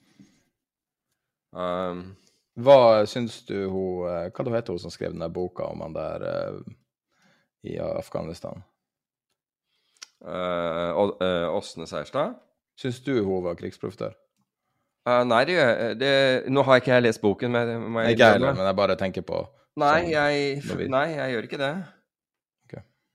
Um, Hva syns du hun, eh, hva det heter hun som skrev denne boka om han der eh, i Afghanistan? uh, og, uh, Åsne Seierstad? Syns du hun var krigsprofitør? Uh, nei, det, det, nå har ikke jeg lest boken, men må jeg Ikke jeg innrømme. heller, men jeg bare tenker på Nei, sånn, jeg, når vi- nei, jeg gjør ikke det. Ok.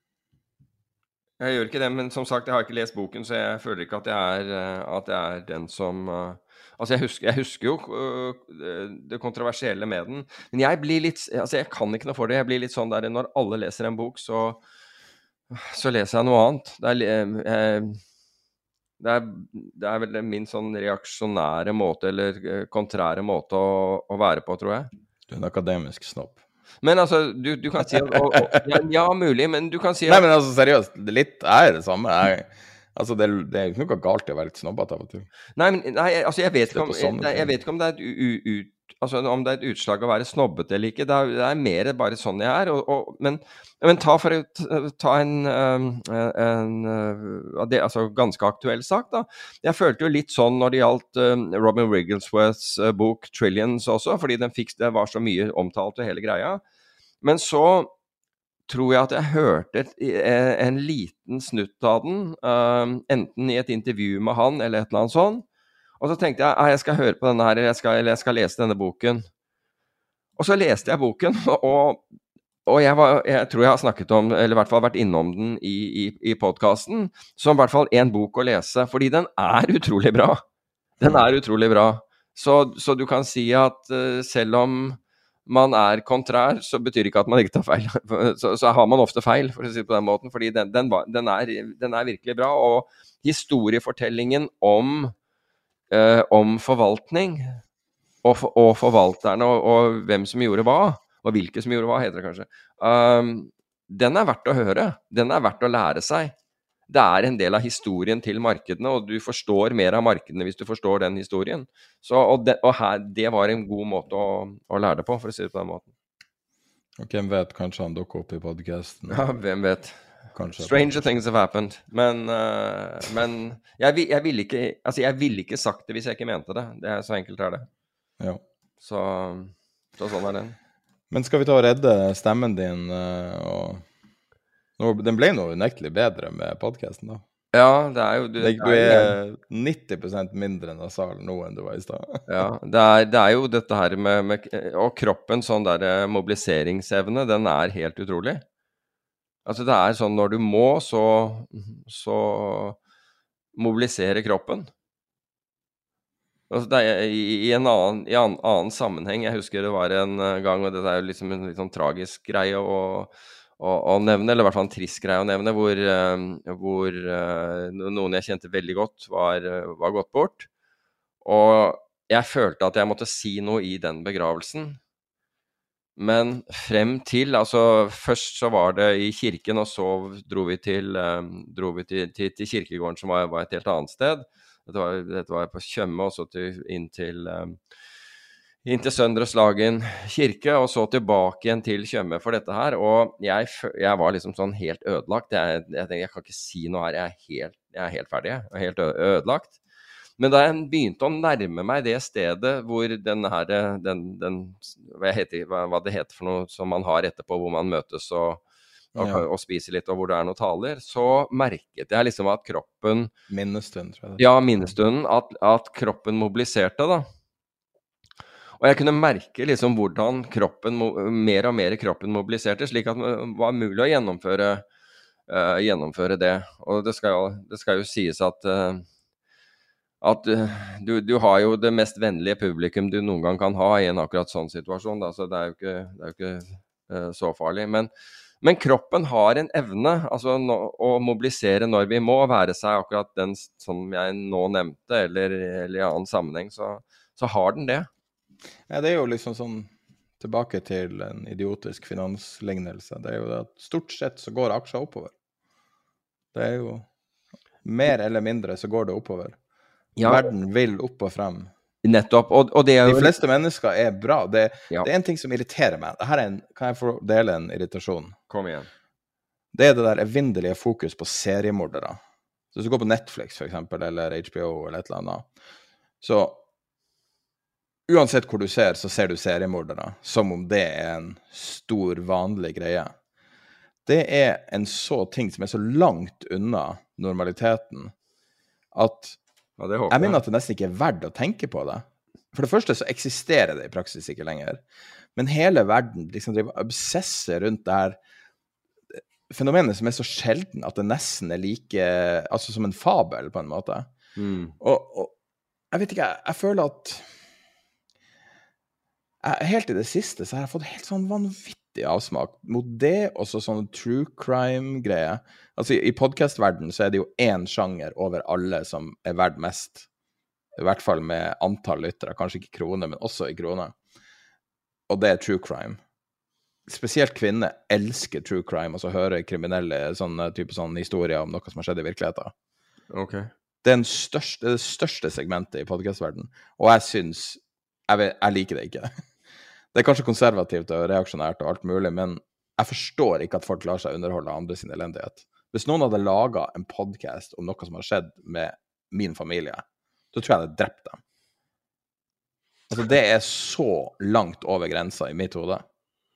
Jeg gjør ikke det, men som sagt, jeg har ikke lest boken, så jeg føler ikke at jeg er, eh, at jeg er den som eh, Altså, jeg husker, jeg husker jo øh, det kontroversielle med den, men jeg blir litt Altså, jeg kan ikke noe for det. Jeg blir litt sånn der når alle leser en bok, så, så leser jeg noe annet. Det er, eh, det er, det er vel min sånn reaksjonære måte, eller eh, kontrære måte å, å være på, tror jeg. Du er en akademisk snopp. Men altså, du, du kan si at og, og, ja, ja, mulig, men du kan si at Nei, men altså, seriøst, det litt er det samme. Jeg, altså, det, det er jo ikke noe galt i å være litt snobbete av og til. Nei, men nei, altså, jeg vet, Se ikke om, på sånne jeg, jeg ting. vet ikke om det er et, u, u, altså, om det er et utslag å være snobbete eller ikke. Det er, det er mer bare sånn jeg er. Og, og, men, men ta for å t- ta en, um, en uh, det, altså, ganske aktuell sak, da. Jeg følte jo litt sånn når det gjaldt um, Robin Wigglesworths uh, bok 'Trillions' også, fordi den fikk, det var så mye omtalt og hele greia. Men så tror jeg at jeg hørte et, en liten snutt av den, um, enten i et intervju med han eller et eller annet sånt. Og så tenkte jeg, jeg skal høre på denne her, eller jeg skal, eller jeg skal lese denne boken. Og så leste jeg boken, og, og jeg, var, jeg tror jeg har snakket om, eller i hvert fall vært innom den i, i, i podcasten, som i hvert fall en bok å lese, fordi den er utrolig bra. Den er utrolig bra. Så, så du kan si at uh, selv om man er kontrær, så betyr ikke at man ikke tar feil. Så, så har man ofte feil, for å si det på den måten, fordi den, den, var- den, er, den er virkelig bra. Og historiefortellingen om, eh, om forvaltning, og, for, og forvalterne, og, og hvem som gjorde hva, og hvilke som gjorde hva, heter det kanskje, um, den er verdt å høre. Den er verdt å lære seg. Det er en del av historien til markedene, og du forstår mer av markedene hvis du forstår den historien. Så, og det, og her, det var en god måte å, å lære det på, for å si det på den måten. Og hvem vet, kanskje han dukker opp i podcasten. Ja, hvem vet. Kanskje. Stranger things have happened. Men, uh, men jeg, vil- jeg ville ikke, altså jeg ville ikke sagt det hvis jeg ikke mente det. Det er så enkelt er det. Ja. Så, så sånn er det. Men skal vi ta og redde stemmen din, eh, og nå, den ble nå unektelig bedre med podcasten da. Ja, det er jo... Det, du er nitti prosent mindre nasal nå enn du var i sted. Ja, det er, det er jo dette her med, med og kroppen, sånn der eh, mobiliseringsevne, den er helt utrolig. Altså det er sånn, når du må, så, så mobiliserer kroppen. Altså det er i, i en annen, i en annen sammenheng, jeg husker det var en eh, gang, og dette er jo liksom en litt sånn tragisk greie å, å, å nevne, eller i hvert fall en trist greie å nevne, hvor, eh, hvor eh, noen jeg kjente veldig godt var, eh, var gått bort. Og jeg følte at jeg måtte si noe i den begravelsen. Men frem til, altså først så var det i kirken, og så dro vi til, eh, dro vi til, til, til kirkegården som var, var et helt annet sted. Dette var, dette var på Tjøme, og så til, inn til... Eh, inn til Søndre Slagen kirke, og så tilbake igjen til Tjøme for dette her, og jeg, jeg var liksom sånn helt ødelagt. Jeg, jeg tenkte, jeg kan ikke si noe her, jeg er helt, jeg er helt ferdig, jeg er helt ødelagt. Men da jeg begynte å nærme meg det stedet hvor den her, den, den, hva, heter, hva, hva det heter for noe som man har etterpå, hvor man møtes og, og, Ja. og spiser litt, og hvor det er noen taler, så merket jeg liksom at kroppen... Minnestund, tror jeg. Ja, minnestunden, at, at kroppen mobiliserte da. Og jeg kunne merke liksom hvordan kroppen, mer og mer kroppen mobiliserte, slik at det var mulig å gjennomføre, uh, gjennomføre det. Og det skal, det skal jo sies at, uh, at uh, du, du har jo det mest vennlige publikum du noen gang kan ha i en akkurat sånn situasjon, da, så det er jo ikke, det er jo ikke uh, så farlig. Men, men kroppen har en evne altså, no, å mobilisere når vi må, være seg akkurat den som jeg nå nevnte, eller, eller i annen sammenheng, så, så har den det. Ja, det er jo liksom sånn, tilbake til en idiotisk finanslignelse, det er jo det at stort sett så går aksjer oppover. Det er jo mer eller mindre så går det oppover. Ja. Verden vil opp og frem. Nettopp, og, og det er jo... De fleste mennesker er bra. Det, ja. Det er en ting som irriterer meg. Dette er en, kan jeg få dele en irritasjon? Kom igjen. Det er det der evinnelige fokus på seriemordere. Så hvis du går på Netflix for eksempel, eller H B O eller et eller annet, så uansett hvor du ser, så ser du seriemordere, som om det er en stor, vanlig greie. Det er en så ting som er så langt unna normaliteten, at ja, det håper jeg. Jeg mener at det nesten ikke er verdt å tenke på det. For det første så eksisterer det i praksis ikke lenger. Men hele verden liksom driver obsesser rundt det her fenomenet som er så sjelden at det nesten er like, altså som en fabel på en måte. Mm. Og, og jeg vet ikke, jeg, jeg føler at jeg, helt i det siste så har jeg fått helt sånn vanvittig avsmak mot det, og så sånn true crime-greie. Altså i, i podcast-verden så er det jo en sjanger over alle som er verdt mest. I hvert fall med antall lyttere, kanskje ikke kroner, men også i kroner. Og det er true crime. Spesielt kvinner elsker true crime, altså høre kriminelle sånne type sånne historier om noe som har skjedd i virkeligheten. Ok. Det er den største, det største segmentet i podcast-verden, og jeg synes, jeg, vet, jeg liker det ikke. Det er kanskje konservativt og reaksjonært og alt mulig, men jeg forstår ikke at folk lar seg underholde andre sin elendighet. Hvis noen hadde laget en podcast om noe som har skjedd med min familie, så tror jeg jeg hadde drept dem. Altså, det er så langt over grensa i mitt hode.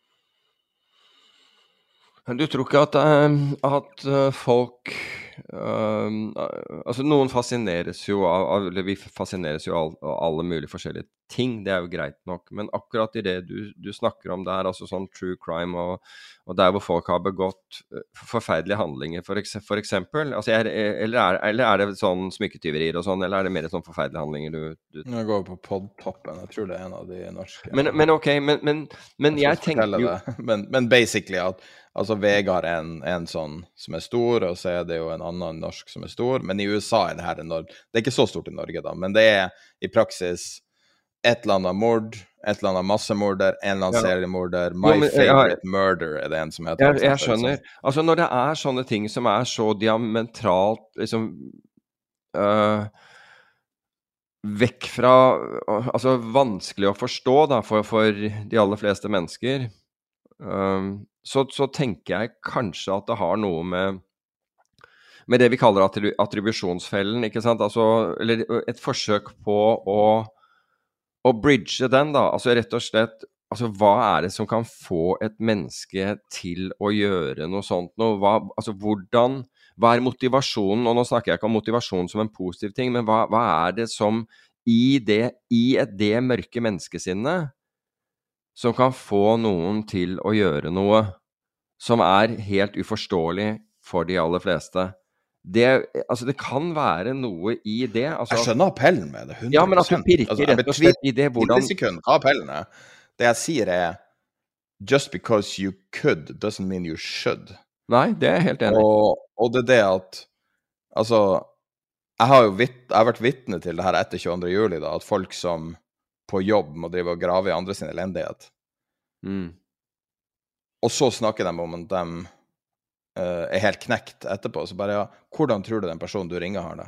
Du tror ikke at, uh, at uh, folk uh, altså noen fascineres jo av, eller vi fascineres jo av, av alle mulige forskjellige ting, det er jo greit nok, men akkurat i det du, du snakker om der, altså sånn true crime og, og der hvor folk har begått forferdelige handlinger, for, eks, for eksempel, altså er, eller, er, eller er det sånn smykketyverier og sånn, eller er det mer sånn forferdelige handlinger du... du... Jeg går på podtoppen, jeg tror det er en av de norske. Men, men ok, men, men, men jeg, jeg tenker jo... Men, men basically at altså Vegard er en, en sånn som er stor, og så er det jo en annen norsk som er stor, men i U S A er det her enormt. Det er ikke så stort i Norge da, men det er i praksis et eller annet mord, et eller annet massemorder, en eller annen ja. seriemorder, My jo, men, Favorite ja, Murder er det en som heter. Jeg, jeg skjønner. Altså når det er sånne ting som er så diametralt, liksom, uh, vekk fra, altså vanskelig å forstå da, for, for de aller fleste mennesker, um, så, så tenker jeg kanskje at det har noe med med det vi kaller attribusjonsfellen, ikke sant? Altså, eller et forsøk på å å bridge den da, altså rett og slett, altså hva er det som kan få et menneske til å gjøre noe sånt nå? Hva, altså hvordan, hva er motivasjonen, og nå snakker jeg ikke om motivasjon som en positiv ting, men hva, hva er det som i det, i et det mørke menneskesinnet som kan få noen til å gjøre noe som er helt uforståelig for de aller fleste? Det, altså det kan være noe i det altså, jeg skjønner appellen med det hundre prosent. Ja, men at du pirker altså, rett og slett i det hvordan... sekund, hva appellen er det jeg sier er just because you could doesn't mean you should. Nei, det er jeg helt enig. Og, og det er det at altså jeg har jo vitt, jeg har vært vitne til det her etter tjueandre juli da, at folk som på jobb må drive og grave i andre sin elendighet mm. og så snakker de om at de Uh, er helt knekt etterpå, så bare, ja, hvordan tror du den personen du ringer har det?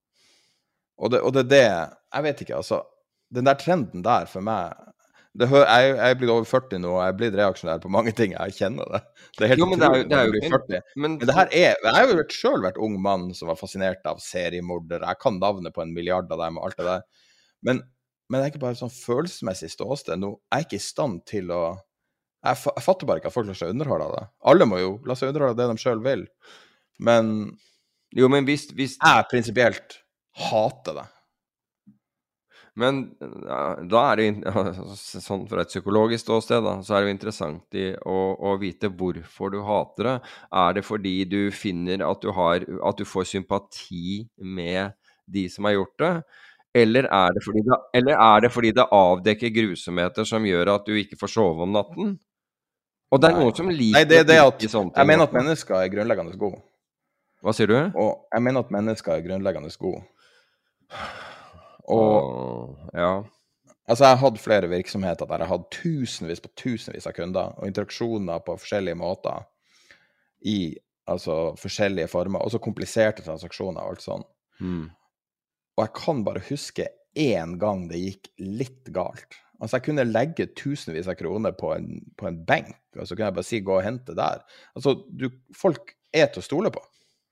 Og det, og det er det, jeg vet ikke, altså, den der trenden der for meg, det, jeg, jeg er blitt over førti nå, og jeg er blitt reaksjonær på mange ting, jeg kjenner det. Det er helt jo, men det er, det er jo førti. Men, men det her er, jeg har jo selv vært ung mann som var fascinert av seriemorder, jeg kan navnet på en milliard av dem og alt det der, men, men det er ikke bare sånn følelsesmessig ståsted, nå er jeg ikke i stand til å Jeg, jeg fatter bare ikke at folk lar seg underholde av det. Alle må jo la seg underholde av det de selv vil. Men, jo, men hvis, hvis... jeg prinsipielt hater det. Men ja, da er det sånn fra et psykologisk ståsted da, så er det jo interessant i å, å vite hvorfor du hater det. Er det fordi du finner at du, har, at du får sympati med de som har gjort det? Eller er det fordi det, eller er det, fordi det avdekker grusomheter som gjør at du ikke får sove om natten? Og det er noen som liker... Nei, det er det at jeg mener at mennesker er grunnleggende gode. Hva sier du? Og jeg mener at mennesker er grunnleggende gode. Og, ja. Altså, jeg har hatt flere virksomheter der jeg har hatt tusenvis på tusenvis av kunder, og interaksjoner på forskjellige måter i, altså, forskjellige former, og så kompliserte transaksjoner og alt sånt. Mm. Og jeg kan bare huske en gang det gikk litt galt. Altså, jeg kunne legge tusenvis av kroner på en, på en benk, og så kunne jeg bare si, gå og hente der. Altså, du, folk er til å stole på.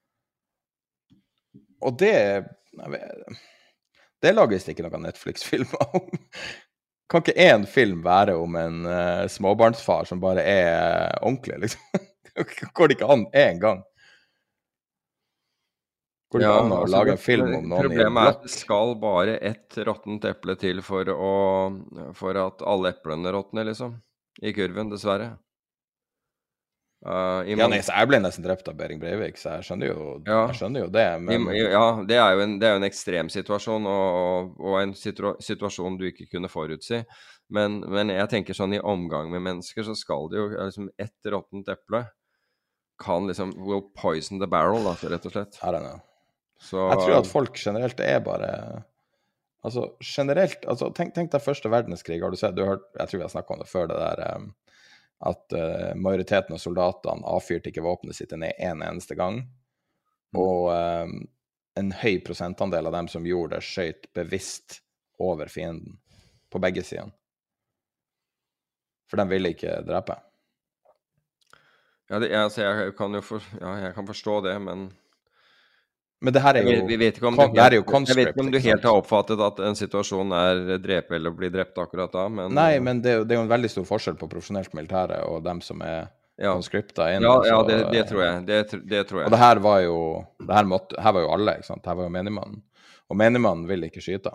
Og det, jeg vet, det lages ikke noen Netflix-filmer om. Kan ikke en film være om en uh, småbarnsfar som bare er ordentlig, liksom? Går det ikke an en gang? Går det Ja, ikke an å altså, lage det- en film om noen i en Problemet er at blokk? det skal bare ett råttent eple til for, å, for at alle eplene råtner, liksom. I kurven, dessverre. Uh, i Ja, mange- nei, så jeg ble nesten drept av Behring Breivik, så jeg skjønner jo, Ja. jeg skjønner jo det, men I- Ja, det er jo en, det er jo en ekstrem situasjon, og, og en situa situasjon du ikke kunne forutsi. Men, men jeg tenker sånn, i omgang med mennesker, så skal det jo liksom ett råttent eple kan liksom will poison the barrel, da, rett og slett. I don't know. Så, Jeg tror at folk generelt er bare, altså generelt, altså tenk, tenk deg første verdenskrig, har du sett, du har hørt, jeg tror vi har snakket om det før, det der, um, at uh, majoriteten av soldatene avfyrte ikke våpenet sitt ned en eneste gang, og um, en høy prosentandel av dem som gjorde det, skjøt bevisst over fienden, på begge sider. For de ville ikke drepe. ja, det, jeg, altså, jeg kan jo for, ja, jeg kan forstå det, men Men det her er vi, jo, vi vet ikke om kon- du det her er jo helt, jeg vet conscript, ikke om du ikke helt sant? har oppfattet at en situasjon er drepe eller bli drept akkurat da, men Nei, men det, er jo- det er jo en veldig stor forskjell på profesjonelt militære og dem som er ja, conscripta inn. ja, ja så- det, det tror jeg. Det, tr- det tror jeg. Og det her var jo, det her, måtte, her var jo alle, ikke sant? Her var jo menigmannen. Og menigmannen ville ikke skyte.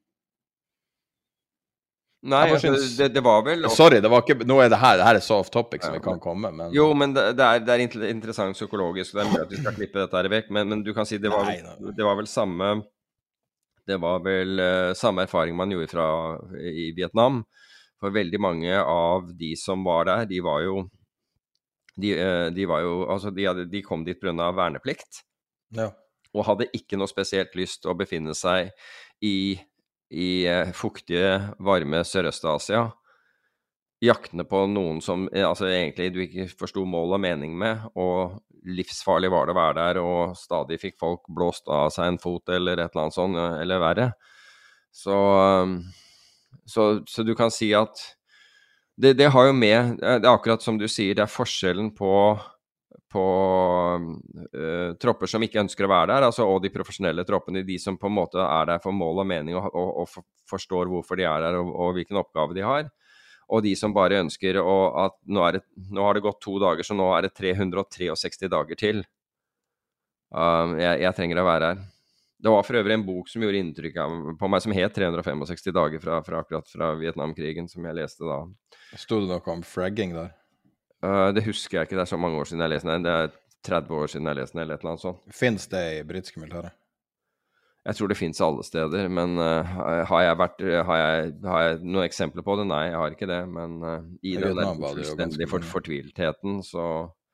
Nei, Jeg bare altså, syns- det, det var vel Sorry, det var ikke, nå er det her, det her er så off topic som vi kan komme, men... Jo, men det, det, er, det er inter- interessant psykologisk, det er mulig at vi skal klippe dette her vekk, men, men du kan si det var, Nei, vel- nei, nei. det var vel samme det var vel eh, samme erfaring man gjorde fra i Vietnam, for veldig mange av de som var der, de var jo de, eh, de var jo, altså de, hadde, de kom dit på grunn av verneplikt, Ja. og hadde ikke noe spesielt lyst til å befinne seg i, i eh, fuktige, varme Sørøst-Asia, jaktene på noen som eh, altså egentlig du ikke forsto mål og mening med, og livsfarlig var det å være der, og stadig fikk folk blåst av seg en fot eller et eller annet sånt, eh, eller verre. Så, um, så, så du kan si at det, det har jo med, det er akkurat som du sier, det er forskjellen på på uh, tropper som ikke ønsker å være der, altså, og de profesjonelle troppene, de som på en måte er der for mål og mening, og, og, og for, forstår hvorfor de er der, og, og hvilken oppgave de har, og de som bare ønsker å, at nå, er det, nå har det gått to dager, så nå er det tre hundre sekstistre dager til. Uh, jeg, jeg trenger å være her. Det var for øvrig en bok som gjorde inntrykk på meg, som het tre hundre sekstifem dager fra, fra akkurat fra Vietnamkrigen, som jeg leste da. Stod det noe om fragging der? Uh, det husker jeg ikke, det er så mange år siden jeg leste den. Det er tretti år siden jeg leste den, eller et eller annet sånt. Finnes det i britiske militære? Jeg tror det finnes alle steder, men uh, har, jeg vært, har, jeg, har jeg noen eksempler på det? Nei, jeg har ikke det, men uh, i I den der Vietnam var det jo fullstendige ganske for, mye. fortviltheten så,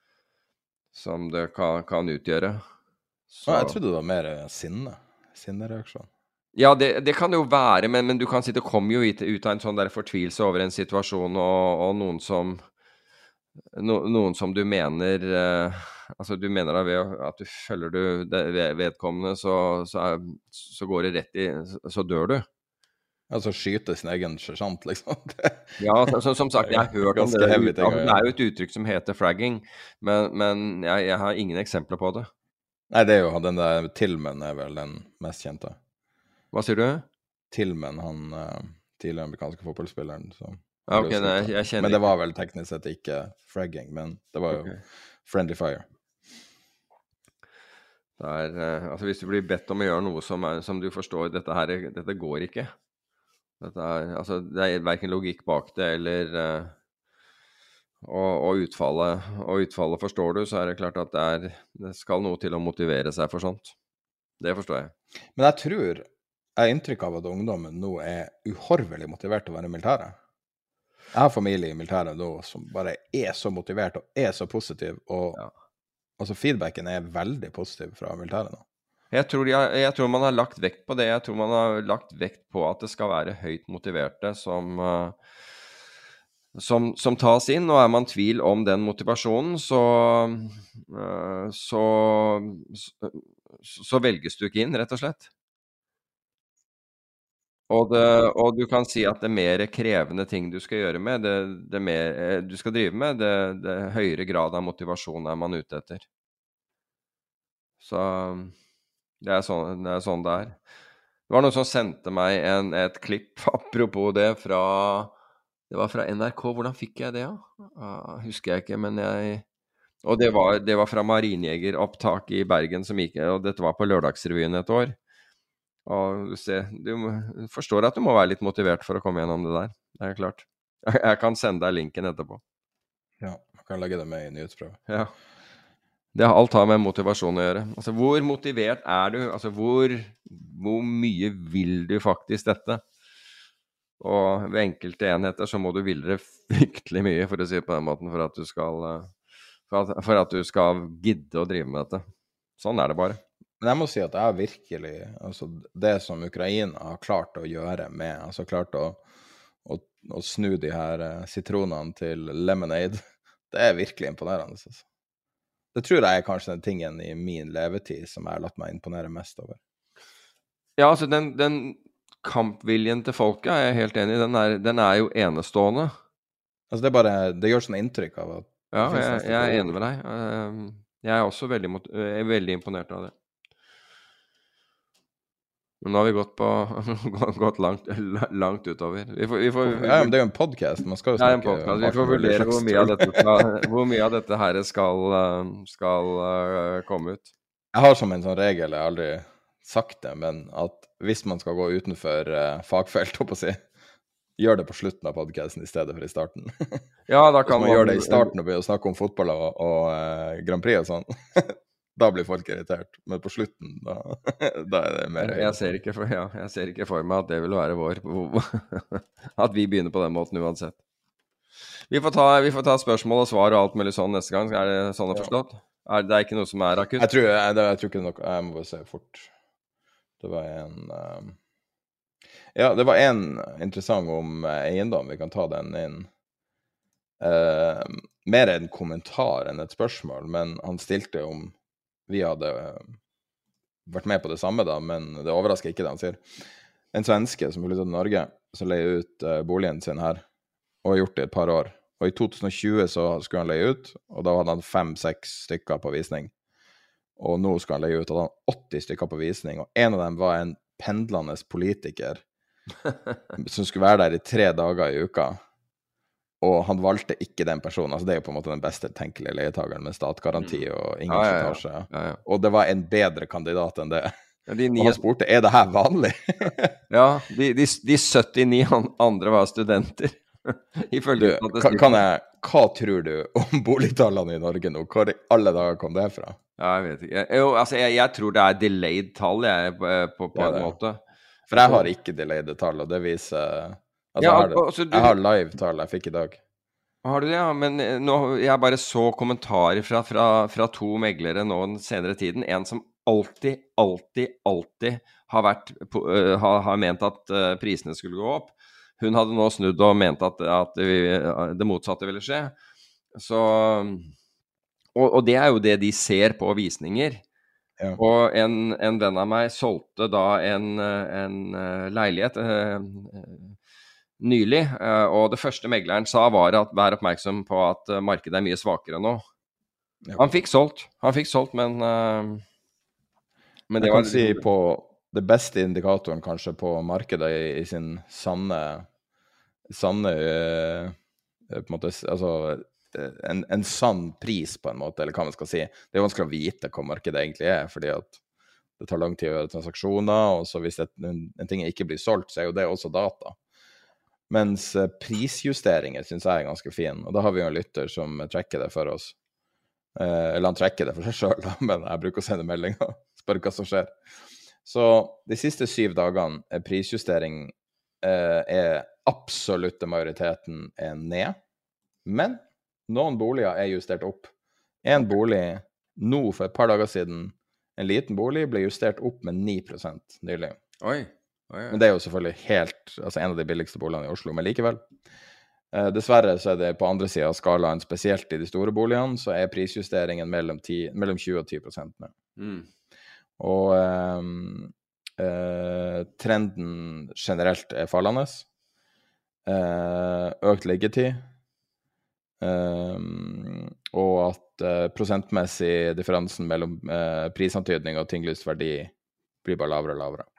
som det kan, kan utgjøre. Så, Ah, jeg trodde det var mer sinne. Sinnereaksjon. ja, det, det kan det jo være, men, men du kan si det kommer jo ut, ut av en sånn der fortvilelse over en situasjon, og, og noen som no, noen som du mener uh, altså du mener da ved at du følger du det, ved, vedkommende, så, så, er, så går det rett i, så, så dør du. Altså skyte sin egen sersjant, liksom. Ja, så, så, som sagt, jeg har hørt om Ganske det. heavy Det ting å er jo et uttrykk som heter fragging, men, men jeg, jeg har ingen eksempler på det. Nei, det er jo den der Tillman er vel den mest kjente. Hva sier du? Tillman, han uh, tidligere amerikanske fotballspilleren. Så, Ja, ok, nei, jeg kjenner men det ikke. var vel teknisk sett ikke fragging, men det var jo Ok. friendly fire. Det er, eh, altså hvis du blir bedt om å gjøre noe som, er, som du forstår, dette her, dette går ikke. Dette er, altså, det er hverken logikk bak det, eller uh, og, og, utfallet, og utfallet forstår du, så er det klart at det, er, det skal noe til å motivere seg for sånt. Det forstår jeg. Men jeg tror, jeg har inntrykk av at ungdommen nå er uhorvelig motivert til å være i militæret. Jeg har familie i militæret nå som bare er så motivert og er så positiv, og Ja. altså feedbacken er veldig positiv fra militæret nå. Jeg tror, de har, jeg tror man har lagt vekt på det. Jeg tror man har lagt vekt på at det skal være høyt motiverte som, uh, som, som tas inn. Og er man tvil om den motivasjonen, så, uh, så, så, så velges du ikke inn, rett og slett. Og, det, og du kan si at det mer krevende ting du skal gjøre med, det, det mer du skal drive med, det, det høyere grad av motivasjon er man ute etter. Så det er sånn det er. Sånn det er. Det var noen som sendte meg en, et klipp, apropos det, fra, det var fra N R K. Hvordan fikk jeg det, ja? Uh, husker jeg ikke, men jeg... Og det var, det var fra Marinjegeropptak i Bergen, som gikk, og dette var på Lørdagsrevyen et år. Og du, ser, du forstår at du må være litt motivert for å komme gjennom det der. Det er klart. Jeg, jeg kan sende deg linken etterpå. Ja, jeg kan legge det med i nyhetsprøve. Ja. Det har alt har med motivasjon å gjøre. Altså, hvor motivert er du? Altså, hvor, hvor mye vil du faktisk dette? Og ved enkelte enheter så må du ville det fryktelig mye, for å si det på den måten, for at du skal, for at, for at du skal gidde å drive med dette. Sånn er det bare. Men jeg må si at jeg har virkelig, altså det som Ukraina har klart å gjøre med, altså klart å, å, å snu de her sitronene til lemonade, det er virkelig imponerende. Altså. Det tror jeg er kanskje den tingen i min levetid som jeg har latt meg imponere mest over. Ja, altså den, den kampviljen til folket er jeg helt enig i, den er, den er jo enestående. Altså det er bare, det gjør sånn inntrykk av at... Ja, jeg, jeg er enig med deg. Jeg er også veldig, jeg er veldig imponert av det. Men nå har vi gått på gått langt, langt utover. Vi får, vi får, vi, ja, men det er jo en podcast. Man skal jo snakke. Ja, en podcast. Vi får vurdere hvor mye av dette, skal, hvor mye av dette her skal, skal uh, komme ut. Jeg har som en sånn regel, jeg har aldri sagt det, men at hvis man skal gå utenfor uh, fagfelt, håper jeg å si, gjør det på slutten av podcasten i stedet for i starten. Ja, da kan man, man gjør det i starten og begynner å snakke om fotball og, og uh, Grand Prix og sånn. Da blir folk irritert, men på slutten, da, da er det mer... Jeg ser, ikke for, ja, jeg ser ikke for meg at det vil være vår, at vi begynner på den måten uansett. Vi får, ta, vi får ta spørsmål og svar og alt mulig sånn neste gang, er det sånn å forstått? Er det ikke noe som er akutt? Jeg tror, jeg, det, jeg tror ikke det er noe, jeg må bare se fort. Det var en... Um... Ja, det var en interessant om eiendom, vi kan ta den inn. Uh, mer en kommentar enn et spørsmål, men han stilte om vi hadde vært med på det samme da, men det overrasker ikke det han sier. En svenske som flyttet til Norge, som leier ut uh, boligen sin her, og har gjort det i et par år. Og i to tusen og tjue så skulle han leie ut, og da hadde han fem-seks stykker på visning. Og nå skal han leie ut, og da hadde han åtti stykker på visning, og en av dem var en pendlende politiker, som skulle være der i tre dager i uka. Og han valgte ikke den personen, altså det er jo på en måte den beste tenkelige leietageren med statgaranti og ingen slitasje. Ja, ja, ja. Ja, ja. Og det var en bedre kandidat enn det. Ja, de ni... Og han spurte, er det her vanlig? Ja, de, de, de syttini andre var studenter. Ifølge du, kan, kan jeg, hva tror du om boligtallene i Norge nå? Hvor i alle dager kom det fra? Ja, jeg vet ikke. Jo, altså, jeg, jeg tror det er delayed tall, jeg, på, på, på ja, en måte. For jeg har ikke delayed tall, og det viser... Altså, ja, jeg, har, altså, du, jeg har live-tall jeg fikk i dag. Har du det, ja? Men nå, jeg bare så kommentarer fra, fra, fra to meglere nå den senere tiden. En som alltid, alltid, alltid har, vært, uh, har, har ment at uh, prisene skulle gå opp. Hun hadde nå snudd og ment at, at vi, det motsatte ville skje. Så, og, og det er jo det de ser på visninger. Ja. Og en, en venn av meg solgte da en, en uh, leilighet... Uh, nylig, og det første megleren sa var at vær oppmerksom på at markedet er mye svakere nå. Ja. Han fikk solgt, han fikk solgt, men... Uh, men det jeg var... kan si på det beste indikatoren kanskje på markedet i, i sin sanne, sanne uh, på en måte, altså en, en sann pris på en måte, eller hva man skal si. Det er vanskelig å vite hva markedet egentlig er, fordi at det tar lang tid å gjøre transaksjoner, og så hvis et, en, en ting ikke blir solgt, så er jo det også data. Mens prisjusteringer synes jeg er ganske fin, og da har vi jo en lytter som trekker det for oss. Eh, eller han trekker det for seg selv, da, men jeg bruker å sende meldinger og spørre hva som skjer. Så de siste syv dagene er prisjustering eh, er absolutte majoriteten er ned, men noen boliger er justert opp. En bolig nå for et par dager siden en liten bolig ble justert opp med ni prosent nylig. Oi. Oi, oi. Men det er jo selvfølgelig helt, altså en av de billigste boligene i Oslo, men likevel. Eh, dessverre så er det på andre siden av skalaen, spesielt i de store boligene, så er prisjusteringen mellom, ti, mellom tjue og ti prosent nå. Mm. Og eh, eh, trenden generelt er fallende. Eh, økt liggetid. Eh, og at eh, prosentmessig differansen mellom eh, prisantydning og tinglyst verdi blir bare lavere og lavere.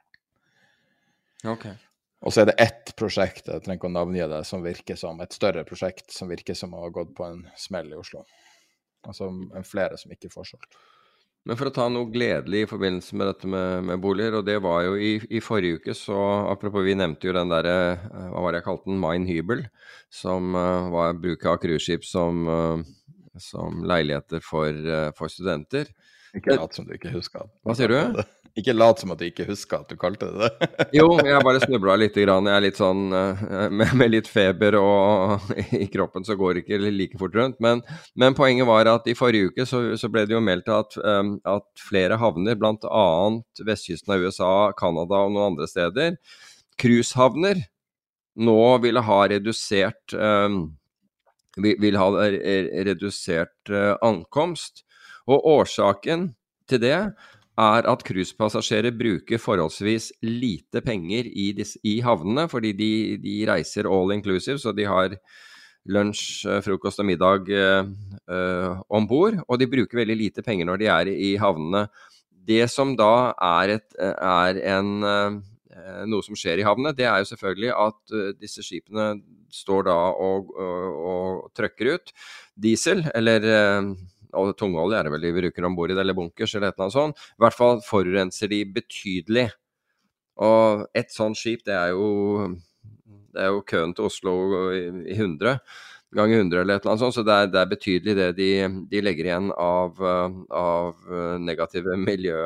Ok. Og så er det ett prosjekt, jeg trenger ikke å navngi det, som virker som et større prosjekt, som virker som å ha gått på en smell i Oslo. Altså en flere som ikke får solgt. Men for å ta noe gledelig i forbindelse med dette med, med boliger, og det var jo i, i forrige uke, så apropos vi nevnte jo den der, hva var det jeg kalte den, Mine Hybel, som uh, var bruk av cruiseskip som, uh, som leiligheter for, uh, for studenter. Ikke lat som du ikke husker. Hva sier du? Ikke lat som at du ikke husker at du kalte det det. Jo, jeg bare snublet litt grann. Jeg er litt sånn, med, med litt feber og i kroppen så går det ikke like fort rundt. Men, men poenget var at i forrige uke så, så ble det jo meldt at, um, at flere havner, blant annet vestkysten av U S A, Kanada og noen andre steder, cruisehavner, nå ville ha redusert, um, vil ha redusert uh, ankomst. Og årsaken til det er at cruisepassasjerer bruker forholdsvis lite penger i, disse, i havnene, fordi de, de reiser all inclusive, så de har lunsj, frokost og middag eh, eh, ombord, og de bruker veldig lite penger når de er i havnene. Det som da er, et, er en, eh, noe som skjer i havnene, det er jo selvfølgelig at uh, disse skipene står da og, og, og trøkker ut diesel, eller... Eh, og tungolje er det vel de bruker ombord i det, eller bunkers eller et eller annet sånt. I hvert fall forurenser de betydelig. Og et sånt skip, det er jo, det er jo køen til Oslo i, i hundre, ganger hundre eller et eller annet sånt, så det er, det er betydelig det de, de legger igjen av, av negative miljø,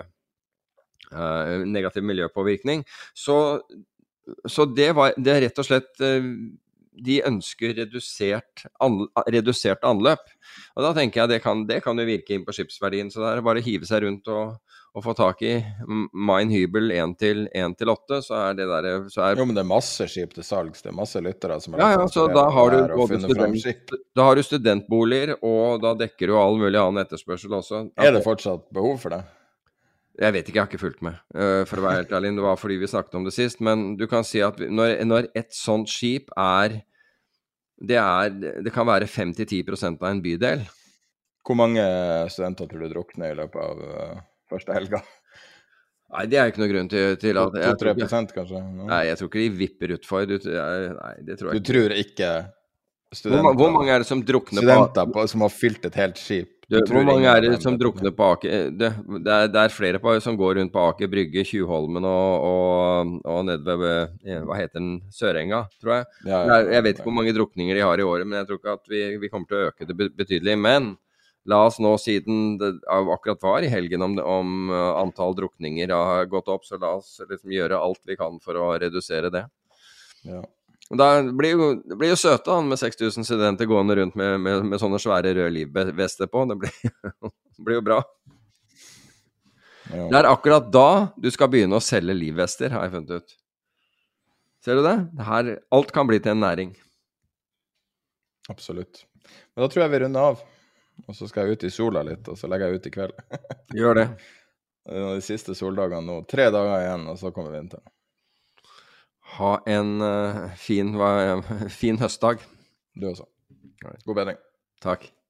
uh, negativ miljøpåvirkning. Så, så det, var, det er rett og slett... Uh, de ønsker redusert, an, redusert anløp. Og da tenker jeg det kan, det kan jo virke inn på skipsverdien, så det er bare å hive seg rundt og, og få tak i Mine Hybel én til åtte, så er det der... Så er... Jo, men det er masse skip til salgs, det er masse lyttere som har... Ja, ja, så da har, du både student, da har du studentboliger, og da dekker du all mulig annen etterspørsel også. Er det fortsatt behov for det? Jeg vet ikke, jeg har ikke fulgt med, uh, for å være helt ærlig. Det var fordi vi snakket om det sist, men du kan si at vi, når, når et sånt skip er det, er, det kan være fem til ti prosent av en bydel. Hvor mange studenter tror du drukner i løpet av uh, første helga? Nei, det er ikke noe grunn til, til at... to til tre prosent kanskje? No. Nei, jeg tror ikke de vipper utfor. Du, jeg, nei, det tror jeg du tror ikke studenter... Hvor, hvor mange er det som drukner studenter på, som har fylt et helt skip? Du, hvor mange er det som drukner på Aker? Det, det, er, det er flere på, som går rundt på Aker Brygge, Tjuvholmen og, og, og nede ved, hva heter den, Sørenga, tror jeg. Ja, ja, jeg. Jeg vet ikke hvor mange drukninger de har i året, men jeg tror ikke at vi, vi kommer til å øke det betydelig. Men la oss nå, siden det akkurat var i helgen om, om antall drukninger har gått opp, så la oss liksom gjøre alt vi kan for å redusere det. Ja. Og da blir jo, det blir jo søte han med seks tusen studenter gående rundt med, med, med sånne svære røde livvester på. Det blir, blir jo bra. Ja. Det er akkurat da du skal begynne å selge livvester, har jeg funnet ut. Ser du det? Det her, alt kan bli til en næring. Absolutt. Men da tror jeg vi runder av. Og så skal jeg ut i sola litt, og så legger jeg ut i kveld. Gjør det. Det er de siste soldagene nå. Tre dager igjen, og så kommer vinteren. Ha en uh, fin, uh, fin høstdag. Du også. God bedring. Takk.